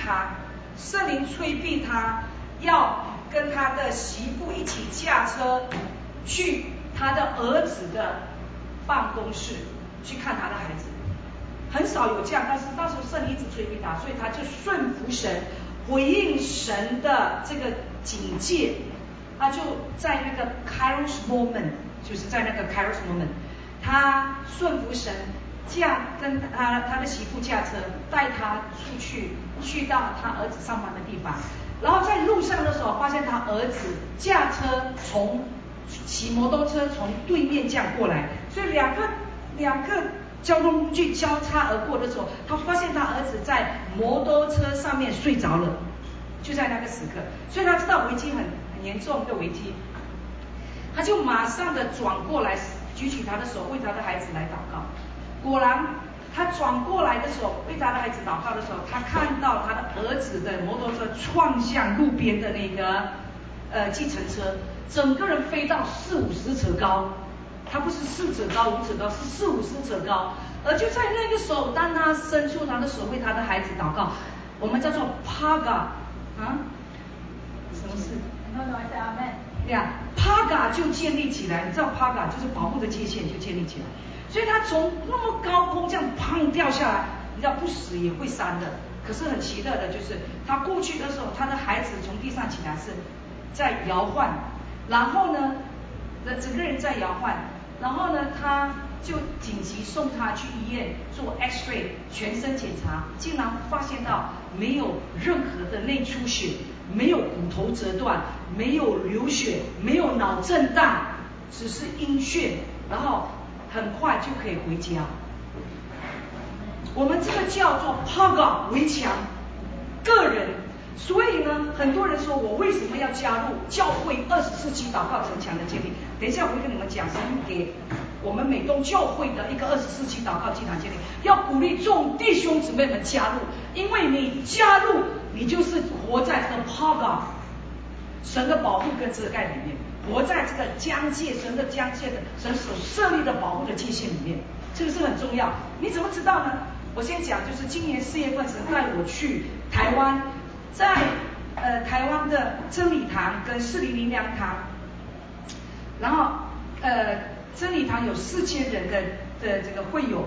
他要跟他的媳妇一起驾车去他的儿子的办公室去看他的孩子。很少有这样，但是那时候圣灵一直催逼他，所以他就顺服神，回应神的这个警戒。他就在那个 Kairos moment， 就是在那个 Kairos moment， 他顺服神，这样跟他的媳妇驾车带他出去到他儿子上班的地方。然后在路上的时候，发现他儿子驾车骑摩托车从对面这样过来，所以两个交通工具交叉而过的时候，他发现他儿子在摩托车上面睡着了，就在那个时刻，所以他知道危机很严重的危机，他就马上的转过来，举起他的手为他的孩子来祷告。果然，他转过来的时候，为他的孩子祷告的时候，他看到他的儿子的摩托车撞向路边的那个计程车，整个人飞到40-50尺高。他不是4尺高5尺高，是40-50尺高。而就在那个时候，当他伸出他的手为他的孩子祷告，我们叫做 Paga 什么事？Paga 就建立起来。你知道 Paga 就是保护的界限就建立起来，所以他从那么高空这样砰掉下来，你知道不死也会伤的。可是很奇特的就是他过去的时候，他的孩子从地上起来是在摇晃，然后呢整个人在摇晃，然后呢他就紧急送他去医院做 X-ray 全身检查，竟然发现到没有任何的内出血，没有骨头折断，没有流血，没有脑震荡，只是晕眩，然后很快就可以回家。我们这个叫做 Paga 围墙，个人。所以呢，很多人说我为什么要加入教会24期祷告城墙的建立？等一下我会跟你们讲，神给我们美东教会的一个24期祷告祭坛建立，要鼓励众弟兄姊妹们加入，因为你加入，你就是活在这个 Paga 神的保护跟遮盖里面，活在这个疆界，神的疆界的神所设立的保护的界限里面，这个是很重要。你怎么知道呢？我先讲，就是今年4月份神带我去台湾，在台湾的真理堂跟400粮堂，然后真理堂有4000人的这个会友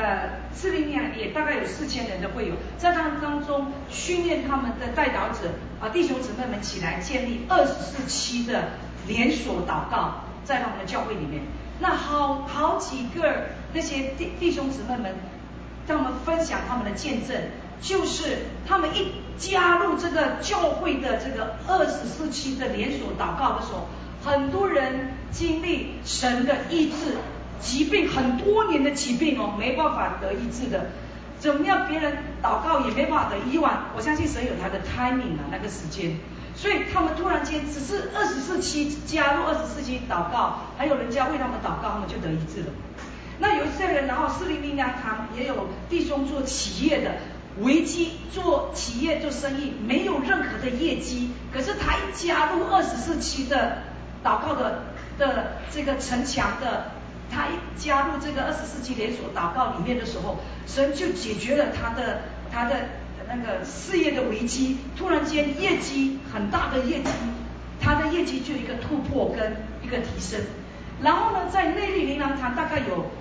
，400粮也大概有4000人的会友，在他们当中训练他们的代祷者弟兄姊妹们起来建立24期的连锁祷告，在他们的教会里面。那好几个那些弟兄姊妹们，他们分享他们的见证，就是他们一加入这个教会的这个24期的连锁祷告的时候，很多人经历神的医治，疾病很多年的疾病没办法得医治的，怎么样别人祷告也没办法得医完，我相信神有他的 timing 那个时间，所以他们突然间只是24期加入24期祷告，还有人家为他们祷告，他们就得医治了。那有一些人，然后400粮堂也有弟兄做企业的，危机做企业做生意没有任何的业绩，可是他一加入24期的祷告的这个城墙的，他一加入这个24期连锁祷告里面的时候，神就解决了他的那个事业的危机，突然间业绩很大的业绩，他的业绩就一个突破跟一个提升。然后呢，在内壢灵粮堂大概有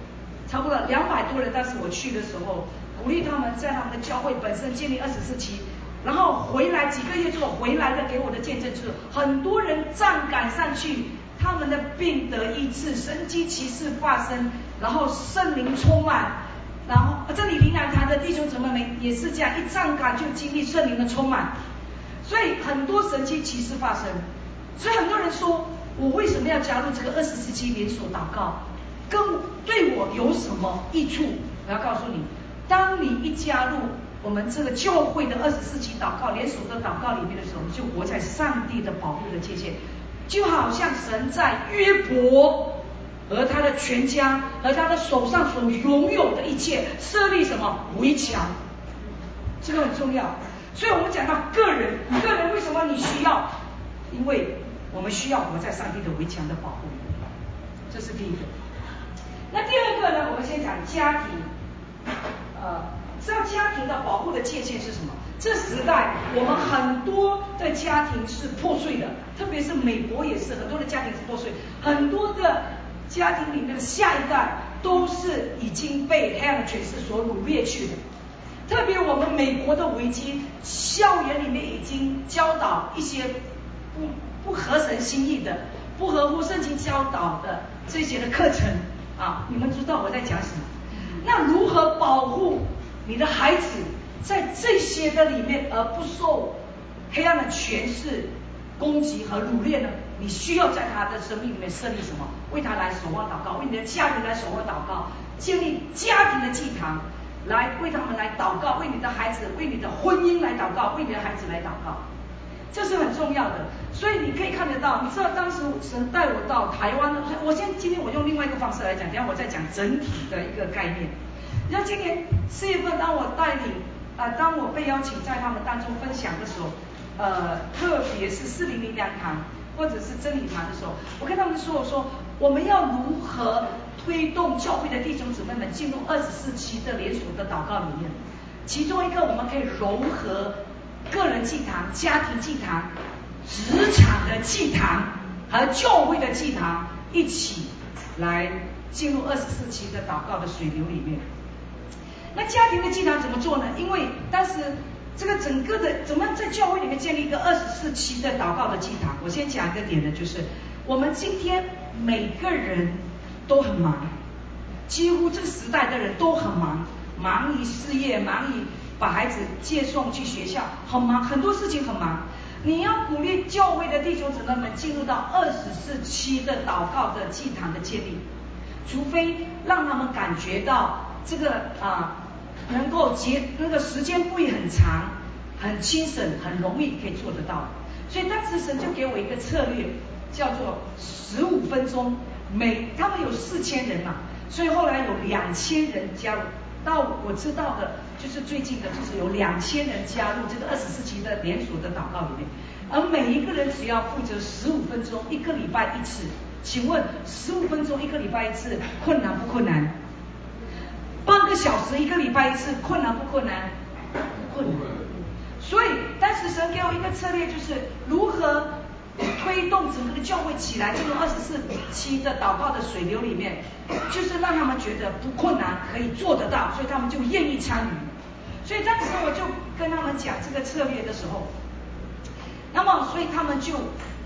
差不多200多人。当时我去的时候，鼓励他们在他们的教会本身建立24期，然后回来几个月之后回来的给我的见证就是，很多人站赶上去，他们的病得医治，神迹奇事发生，然后圣灵充满。然后这里灵粮堂的弟兄姊妹们也是这样，一站岗就经历圣灵的充满，所以很多神迹奇事发生。所以很多人说，我为什么要加入这个24期连锁祷告，跟对我有什么益处？我要告诉你，当你一加入我们这个教会的24期祷告连锁的祷告里面的时候，你就活在上帝的保护的界限，就好像神在约伯和他的全家和他的手上所拥有的一切设立什么围墙，这个很重要。所以我们讲到个人为什么你需要？因为我们需要活在上帝的围墙的保护里面，这是第一个。那第二个呢，我们先讲家庭。知道家庭的保护的界限是什么？这时代我们很多的家庭是破碎的，特别是美国也是，很多的家庭是破碎，很多的家庭里面的下一代都是已经被黑暗的权势所掳掠去的。特别我们美国的危机，校园里面已经教导一些不合神心意的、不合乎圣经教导的这些的课程啊，你们知道我在讲什么？那如何保护你的孩子在这些的里面而不受黑暗的权势攻击和掳掠呢？你需要在他的生命里面设立什么？为他来守望祷告，为你的家庭来守望祷告，建立家庭的祭坛，来为他们来祷告，为你的孩子，为你的婚姻来祷告，为你的孩子来祷告，这是很重要的。所以你可以看得到，你知道当时神带我到台湾，今天我用另外一个方式来讲，等一下我再讲整体的一个概念。你知道今年4月份，当我被邀请在他们当中分享的时候，特别是400灵粮堂或者是真理堂的时候，我跟他们说，我说我们要如何推动教会的弟兄姊妹们进入24期的连锁的祷告里面。其中一个我们可以融合个人祭坛、家庭祭坛、职场的祭坛和教会的祭坛一起来进入24期的祷告的水流里面。那家庭的祭坛怎么做呢？因为当时这个整个的怎么在教会里面建立一个24期的祷告的祭坛？我先讲一个点的，就是我们今天每个人都很忙，几乎这个时代的人都很忙，忙于事业，忙于把孩子接送去学校，很忙，很多事情很忙。你要鼓励教会的弟兄姊妹们进入到24期的祷告的祭坛的建立，除非让他们感觉到这个能够那个时间不会很长，很轻省，很容易可以做得到。所以当时神就给我一个策略，叫做15分钟，他们有4000人嘛，所以后来有2000人加入。到我知道的就是最近的，就是有2000人加入这个24期的连锁的祷告里面，而每一个人只要负责15分钟，一个礼拜一次。请问15分钟一个礼拜一次，困难不困难？半个小时一个礼拜一次，困难不困难？不困难。所以当时神给我一个策略，就是如何推动整个的教会起来进入24期的祷告的水流里面，就是让他们觉得不困难，可以做得到，所以他们就愿意参与。所以当时我就跟他们讲这个策略的时候，那么所以他们就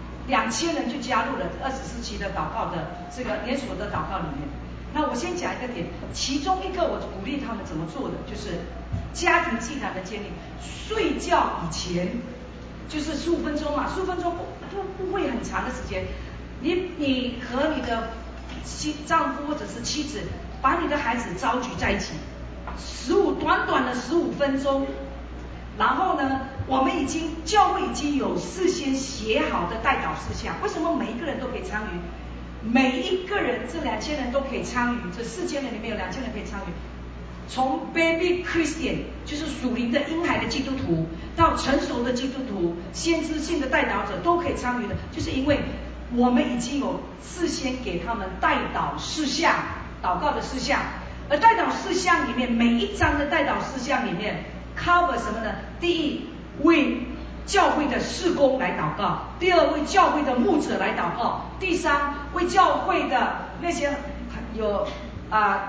2000人就加入了24期的祷告的这个连锁的祷告里面。那我先讲一个点，其中一个我鼓励他们怎么做的，就是家庭祭坛的建立。睡觉以前就是15分钟嘛，15分钟不会很长的时间。你和你的丈夫或者是妻子，把你的孩子召集在一起，短短的15分钟。然后呢，我们教会已经有事先写好的代祷事项。为什么每一个人都可以参与？每一个人这2000人都可以参与，这4000人里面有2000人可以参与。从 baby Christian 就是属灵的婴孩的基督徒，到成熟的基督徒、先知性的代祷者都可以参与的，就是因为我们已经有事先给他们代祷事项、祷告的事项。而代祷事项里面，每一章的代祷事项里面 cover 什么呢？第一，为教会的事工来祷告；第二，为教会的牧者来祷告；第三，为教会的那些有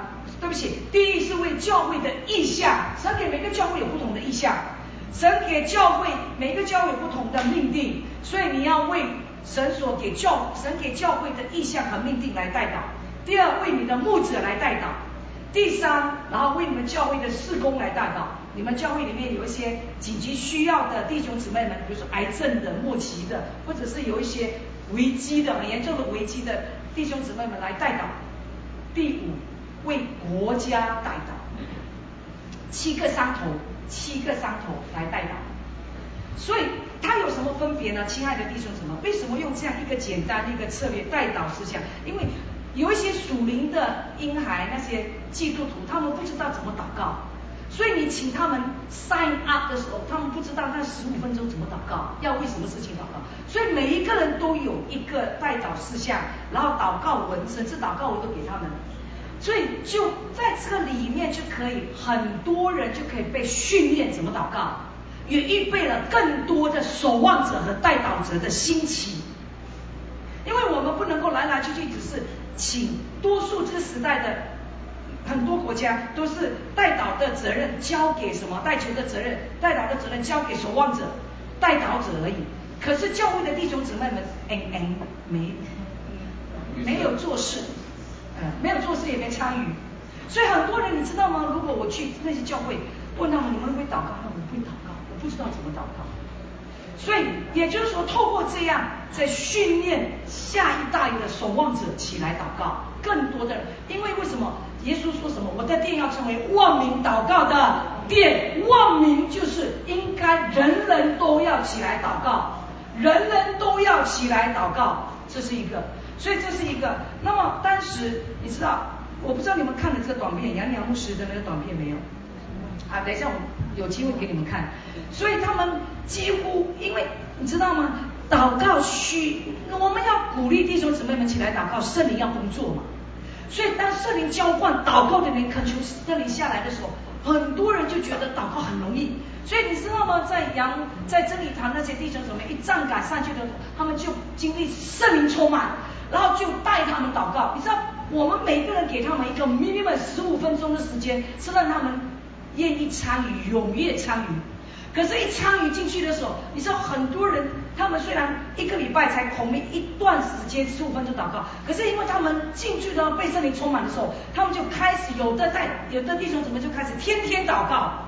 对不起，第一是为教会的意向，神给每个教会有不同的意向，神给教会每一个教会有不同的命定，所以你要为神给教会的意向和命定来代祷。第二，为你的牧者来代祷。第三，然后为你们教会的事工来代祷。你们教会里面有一些紧急需要的弟兄姊妹们，比如说癌症的、末期的，或者是有一些危机的、很严重的危机的弟兄姊妹们来代祷。第五，为国家代祷。7个山头来代祷。所以它有什么分别呢？亲爱的弟兄姊妹，为什么用这样一个简单的一个策略代祷思想？因为有一些属灵的婴孩，那些基督徒，他们不知道怎么祷告，所以你请他们 sign up 的时候，他们不知道那15分钟怎么祷告，要为什么事情祷告。所以每一个人都有一个代祷事项，然后祷告文，甚至祷告文都给他们。所以就在这个里面就可以，很多人就可以被训练怎么祷告，也预备了更多的守望者和代祷者的兴起。因为我们不能够来来去去只是请，多数这个时代的很多国家都是代祷的责任交给什么？代求的责任、代祷的责任交给守望者、代祷者而已。可是教会的弟兄姊妹们，没有做事，没有做事也没参与。所以很多人你知道吗？如果我去那些教会问他们你们会不会祷告，他们不会祷告，我不知道怎么祷告。所以也就是说，透过这样在训练下一代的守望者起来祷告，更多的人，因为为什么耶稣说什么？我的殿要成为万民祷告的殿，万民就是应该人人都要起来祷告，人人都要起来祷告，这是一个。所以这是一个。那么当时你知道，我不知道你们看了这个短片，杨牧师的那个短片没有？等一下我有机会给你们看。所以他们几乎，因为你知道吗？祷告我们要鼓励弟兄姊妹们起来祷告，圣灵要工作嘛。所以当圣灵浇灌祷告的人恳求圣灵下来的时候，很多人就觉得祷告很容易。所以你知道吗？在真理堂那些弟兄姊妹一站赶上去的，他们就经历圣灵充满，然后就带他们祷告。你知道，我们每个人给他们一个 minimum 15分钟的时间，是让他们愿意参与，踊跃参与。可是，一参与进去的时候，你知道很多人，他们虽然1个礼拜才commit一段时间15分钟祷告，可是因为他们进去的被圣灵充满的时候，他们就开始有的弟兄姊妹就开始天天祷告，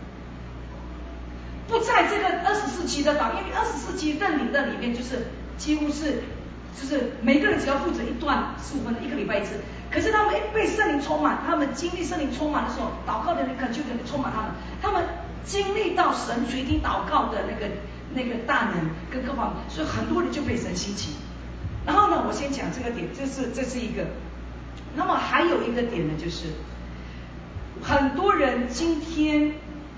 不在这个24期的祷，因为24期认领的里面就是几乎是每个人只要负责一段15分钟，1个礼拜一次。可是他们被圣灵充满，他们经历圣灵充满的时候，祷告的人恳求的人充满他们经历到神决定祷告的那个大能跟各方面，所以很多人就被神兴起。然后呢，我先讲这个点，这是一个。那么还有一个点呢，就是很多人今天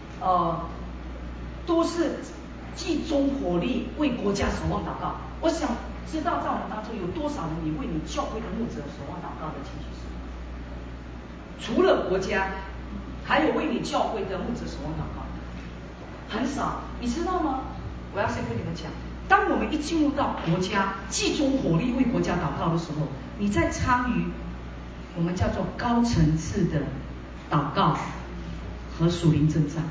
都是集中火力为国家守望祷告。我想知道在我们当中有多少人你为你教会的牧者守望祷告的，请举手。除了国家，还有为你教会的牧者守望祷告，很少，你知道吗？我要先跟你们讲，当我们一进入到国家，集中火力为国家祷告的时候，你在参与我们叫做高层次的祷告和属灵征战。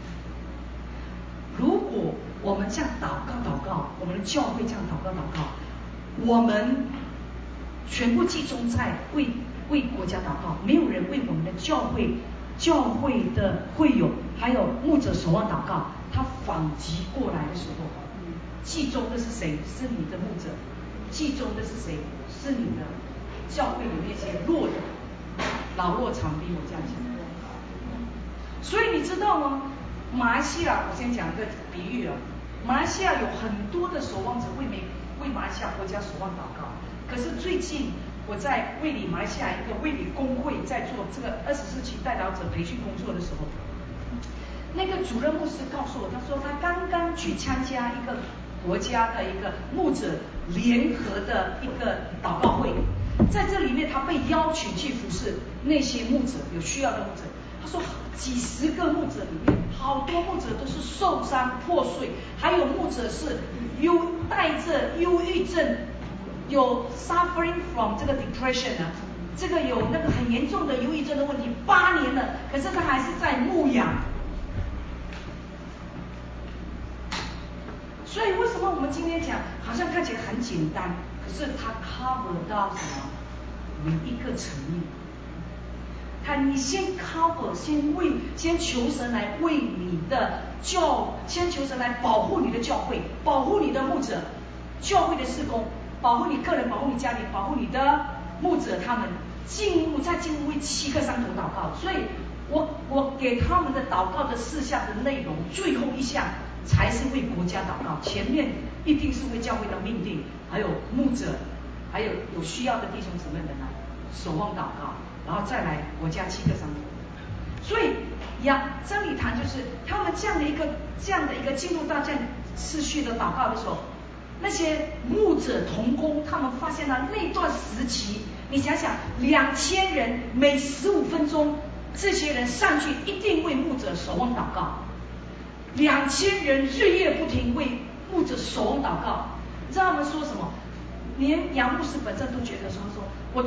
如果我们这样祷告，我们的教会这样祷告，我们全部集中在为国家祷告，没有人为我们的教会的会友还有牧者守望祷告。他反击过来的时候，集中的是谁？是你的牧者。集中的是谁？是你的教会里那些弱的老弱残兵，我这样讲。所以你知道吗？马来西亚，我先讲一个比喻了。马来西亚有很多的守望者为马来西亚国家守望祷告。可是最近我在卫理马来西亚一个卫理公会在做这个24期代祷者培训工作的时候，那个主任牧师告诉我，他说他刚刚去参加一个国家的一个牧者联合的一个祷告会，在这里面他被邀请去服侍那些牧者，有需要的牧者。他说几十个牧者里面，好多牧者都是受伤破碎，还有牧者是带着忧郁症，有 suffering from 这个 depression 啊， 这个有那个很严重的忧郁症的问题，8年了，可是他还是在牧养。所以为什么我们今天讲好像看起来很简单，可是它 cover 到什么每一个层面？你先 cover， 先求神来为你的先求神来保护你的教会，保护你的牧者，教会的事工，保护你个人，保护你家庭，保护你的牧者，他们再进入为7个山头祷告。所以我给他们的祷告的4项的内容，最后一项才是为国家祷告，前面一定是为教会的命定，还有牧者，还有需要的弟兄姊妹们来守望祷告，然后再来国家7个山头。所以真理堂就是他们这样的一个进入到这样次序的祷告的时候，那些牧者同工，他们发现了那段时期，你想想，2000人每15分钟，这些人上去一定为牧者守望祷告，2000人日夜不停为牧者守望祷告。你知道他们说什么？连杨牧师本身都觉得说我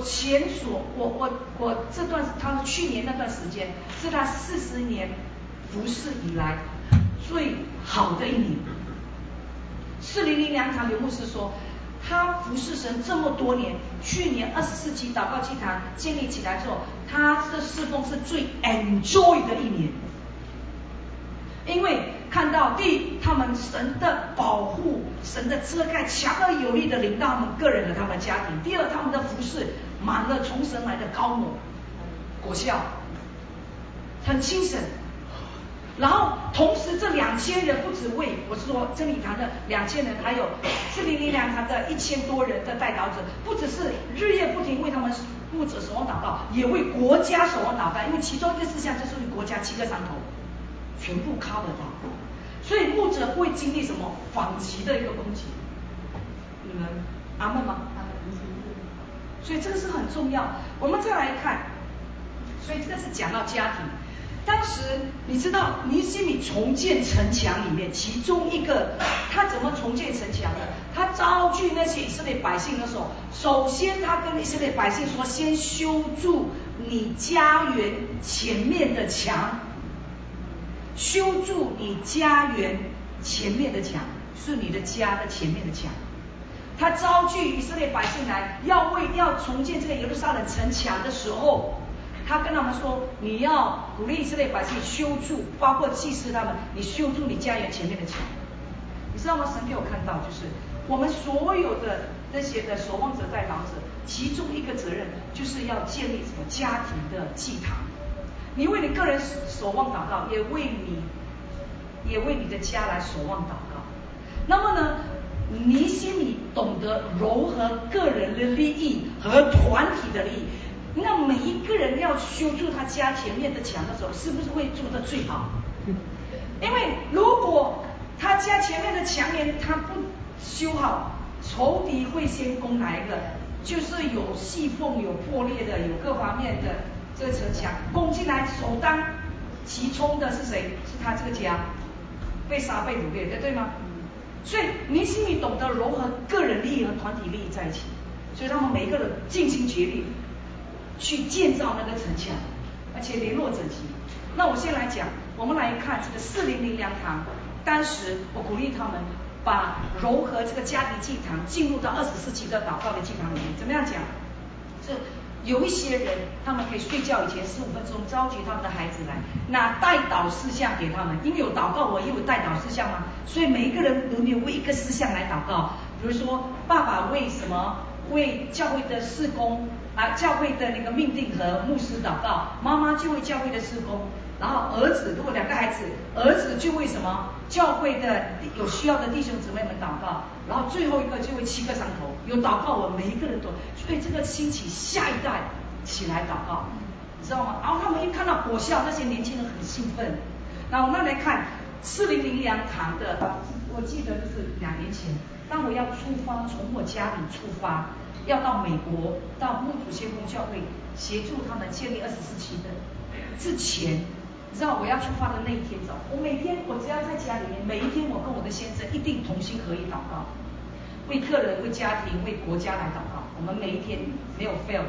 这段他去年那段时间是他40年服事以来最好的一年。4002堂刘牧师说，他服侍神这么多年，去年24期祷告祭坛建立起来之后，他的侍奉是最 enjoy 的一年，因为看到第一，他们神的保护，神的遮盖强而有力的临到他们个人和他们家庭；第二，他们的服事满了从神来的高某果效，很精神。然后同时这2000人不止为我是说真理堂的2000人，还有4002堂的1000多人的代祷者，不只是日夜不停为他们牧者守望祷告，也为国家守望祷告，因为其中一个事项就是为国家7个山头全部 cover 到。所以牧者会经历什么反击的一个攻击？你们阿们吗？所以这个是很重要。我们再来看，所以这个是讲到家庭。当时你知道尼希米重建城墙里面，其中一个他怎么重建城墙呢？他召聚那些以色列百姓的时候，首先他跟以色列百姓说，先修筑你家园前面的墙，修筑你家园前面的墙，是你的家的前面的墙。他召聚以色列百姓来，要重建这个耶路撒冷城墙的时候，他跟他们说，你要鼓励以色列百姓修筑，包括祭司他们，你修筑你家园前面的墙。你知道吗？神给我看到，就是我们所有的那些的守望者代祷者，其中一个责任就是要建立什么家庭的祭坛。你为你个人守望祷告，也为你的家来守望祷告。那么呢，尼希米懂得柔合个人的利益和团体的利益。那每一个人要修筑他家前面的墙的时候，是不是会做得最好？因为如果他家前面的墙面他不修好，仇敌会先攻来的，就是有细缝、有破裂的、有各方面的这个城墙攻进来，首当其冲的是谁？是他这个家被杀被掳掠的，对吗？所以尼希米懂得融合个人利益和团体利益在一起，所以他们每一个人尽心竭力去建造那个城墙，而且联络整齐。那我先来讲，我们来看这个4002堂，当时我鼓励他们把融合这个家庭祭坛进入到24期的祷告的祭坛里面。怎么样讲？这有一些人，他们可以睡觉以前15分钟召集他们的孩子来，拿代祷事项给他们，因为有祷告文，也有代祷事项嘛，所以每一个人轮流为一个事项来祷告。比如说，爸爸为什么？为教会的事工教会的那个命定和牧师祷告，妈妈就为教会的事工，然后儿子如果2个孩子，儿子就为什么教会的有需要的弟兄姊妹们祷告，然后最后一个就为7个山头有祷告文，每一个人都，所以这个兴起下一代起来祷告，你知道吗？然后他们一看到果效，那些年轻人很兴奋。那我们来看4002堂的，我记得就是2年前，当我要出发，从我家里出发，要到美国，到木土先锋教会协助他们建立24期的之前，你知道我要出发的那一天早，我每天我只要在家里面，每一天我跟我的先生一定同心合意祷告，为个人、为家庭、为国家来祷告，我们每一天没有 fail。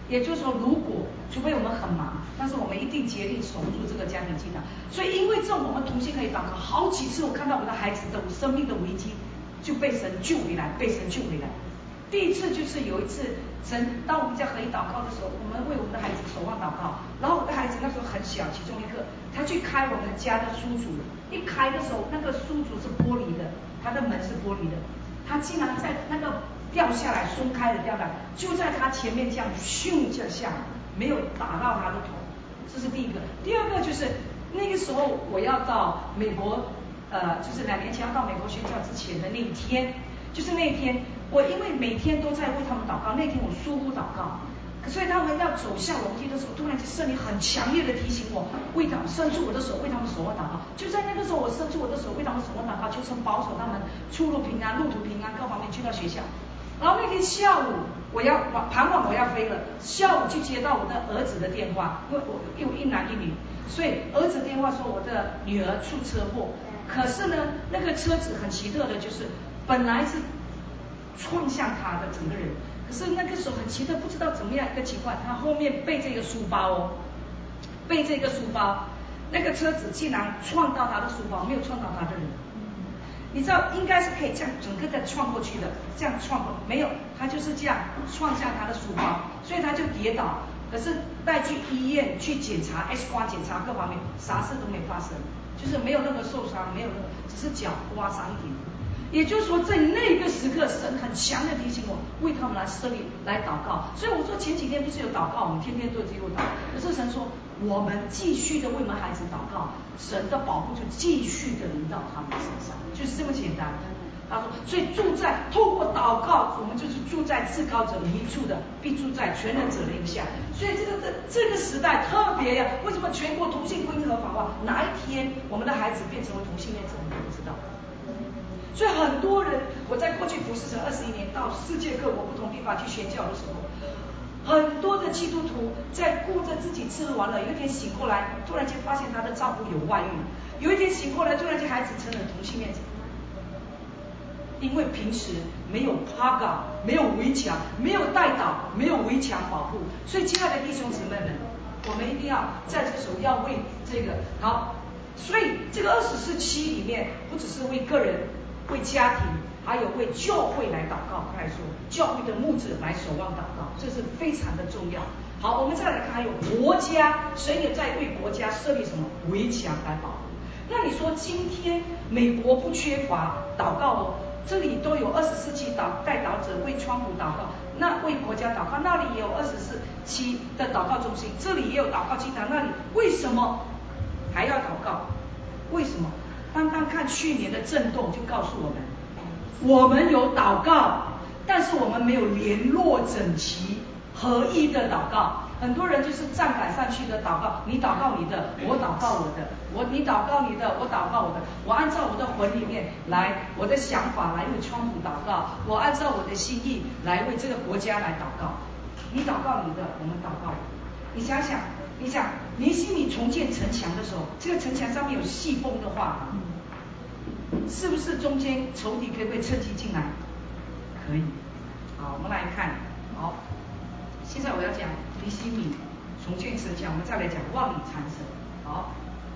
也就是说，如果除非我们很忙，但是我们一定竭力守住这个家庭祭坛。所以因为这种我们同心可以祷告，好几次我看到我的孩子的生命的危机就被神救回来，被神救回来。第一次就是有一次，神当我们在合一祷告的时候，我们为我们的孩子守望祷告，然后我的孩子那时候很小，其中一个他去开我们家的书橱，一开的时候那个书橱是玻璃的，他的门是玻璃的，他竟然在那个掉下来，松开了掉下来，就在他前面这样咻这样下，没有打到他的头，这是第一个。第二个就是那个时候我要到美国，就是2年前要到美国宣教之前的那一天，就是那一天，我因为每天都在为他们祷告，那天我疏忽祷告，所以他们要走下楼梯的时候，突然间圣灵很强烈的提醒我，为他们伸出我的手，为他们守望祷告。就在那个时候，我伸出我的手为他们守望祷告，求神保守他们出入平安，路途平安，各方面去到学校。然后那天下午傍晚我要飞了，下午就接到我的儿子的电话，因为我有一男一女，所以儿子电话说我的女儿出车祸，可是呢那个车子很奇特的，就是本来是撞向他的整个人，可是那个时候很奇特，不知道怎么样一个情况，他后面背这个书包背这个书包，那个车子竟然撞到他的书包，没有撞到他的人。你知道应该是可以这样整个的撞过去的，这样撞过没有，他就是这样撞向他的书包，所以他就跌倒。可是带去医院去检查 X 光检查各方面，啥事都没发生，就是没有任何受伤，没有任何，只是脚刮伤一点。也就是说，在那个时刻，神很强的提醒我，为他们来设立来祷告。所以我说前几天不是有祷告，我们天天都有记录祷告。可是神说，我们继续的为我们孩子祷告，神的保护就继续的临到他们身上，就是这么简单。他说，所以透过祷告，我们就是住在至高者一处的，必住在全能者的荫下。所以这个时代特别呀，为什么全国同性婚姻合法化？哪一天我们的孩子变成为同性恋者，我们都不知道。所以很多人，我在过去服侍神21年，到世界各国不同地方去宣教的时候，很多的基督徒在顾着自己吃喝玩乐，有一天醒过来，突然间发现他的丈夫有外遇，有一天醒过来，突然间孩子成了同性恋者，因为平时没有PAGA，没有围墙，没有代祷，没有围墙保护。所以亲爱的弟兄姊妹们，我们一定要在这个时候要为这个好。所以这个24期里面，不只是为个人、为家庭，还有为教会来祷告。刚才说教会的牧者来守望祷告，这是非常的重要。好，我们再来看，还有国家，神也在为国家设立什么围墙来保护。那你说今天美国不缺乏祷告哦，这里都有24期代祷者为川普祷告，那为国家祷告，那里也有24期的祷告中心，这里也有祷告祭坛，那里为什么还要祷告？为什么？单单看去年的震动就告诉我们，我们有祷告，但是我们没有联络整齐合一的祷告。很多人就是站岗上去的祷告，你祷告你的，我祷告我的，你祷告你的，我祷告我的，我按照我的魂里面来，我的想法来为川普祷告，我按照我的心意来为这个国家来祷告。你祷告你的，我们祷告我的。你想想，尼希米重建城墙的时候，这个城墙上面有细缝的话，是不是中间仇敌可以趁机进来？可以。好，我们来看。好，现在我要讲尼希米重建城墙，我们再来讲望里缠神。好，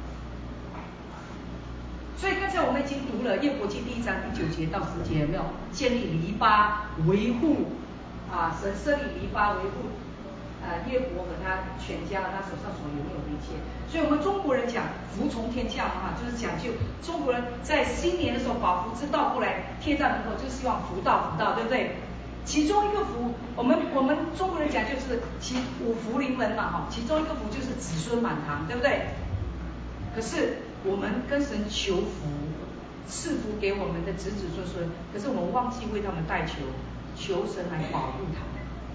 所以刚才我们已经读了《约伯记》1章第9节到10节，有没有？建立篱笆维护神设立篱笆维护约伯和他全家他手上所拥有的一切。所以我们中国人讲福从天降就是讲究中国人在新年的时候把福之道过来贴在门口，就希望福到，对不对？其中一个福，我们中国人讲就是五福临门嘛，其中一个福就是子孙满堂，对不对？可是我们跟神求福，赐福给我们的子子孙孙，可是我们忘记为他们代求，求神来保护他们。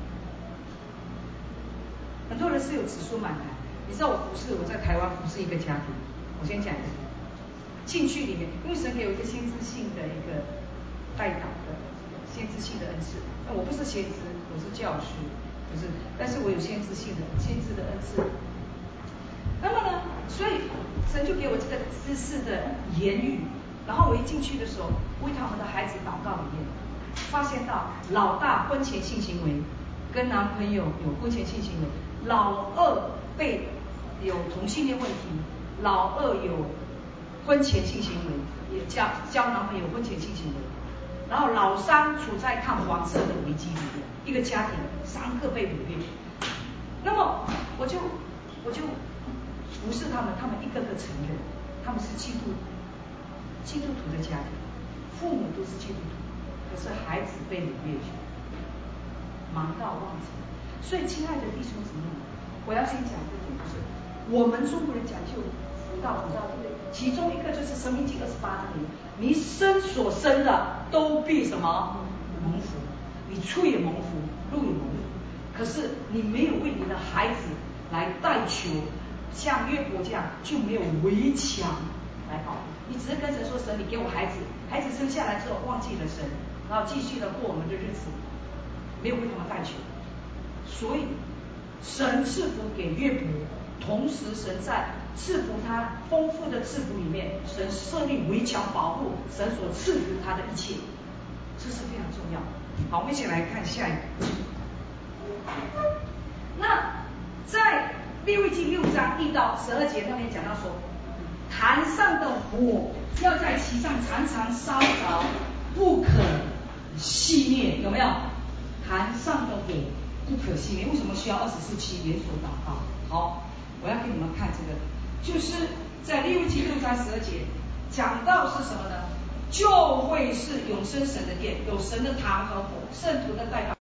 很多人是有子孙满堂，你知道我在台湾服侍一个家庭，我先讲一个进去里面，因为神给我一个先知性的一个代祷的先知性的恩赐。那我不是先知，我是教师，不是，但是我有先知的恩赐。那么呢，所以神就给我这个知识的言语，然后我一进去的时候，为他们的孩子祷告里面，发现到老大婚前性行为， 跟男朋友有婚前性行为，老二被有同性恋问题，老二有婚前性行为，也交男朋友婚前性行为，然后老三处在看黄色的危机里面，一个家庭3个被掳掠，那么我就服侍他们一个个承认，他们是基督徒的家庭，父母都是基督徒，可是孩子被掳掠去，忙到忘记。所以亲爱的弟兄姊妹，我要先讲这点，就是我们中国人讲究福道，对不对？其中一个就是《申命记》28那里，你生所生的都必什么蒙福，你出也蒙福，入也蒙福。可是你没有为你的孩子来代求，像约伯这样就没有围墙来保护。你只是跟神说，神你给我孩子，孩子生下来之后忘记了神，然后继续的过我们的日子，没有为他们代求。所以神赐福给约伯，同时神在赐福他丰富的赐福里面，神设立围墙保护神所赐福他的一切，这是非常重要。好，我们一起来看下一个。那在利未记6章1到12节那边讲到说，坛上的火要在其上常常烧着，不可熄灭，有没有？坛上的火不可熄灭，为什么需要24期连锁祷告？好，我要给你们看这个，就是在利未记6章12节讲到是什么呢？就会是永生神的殿，有神的坛和火，圣徒的代表。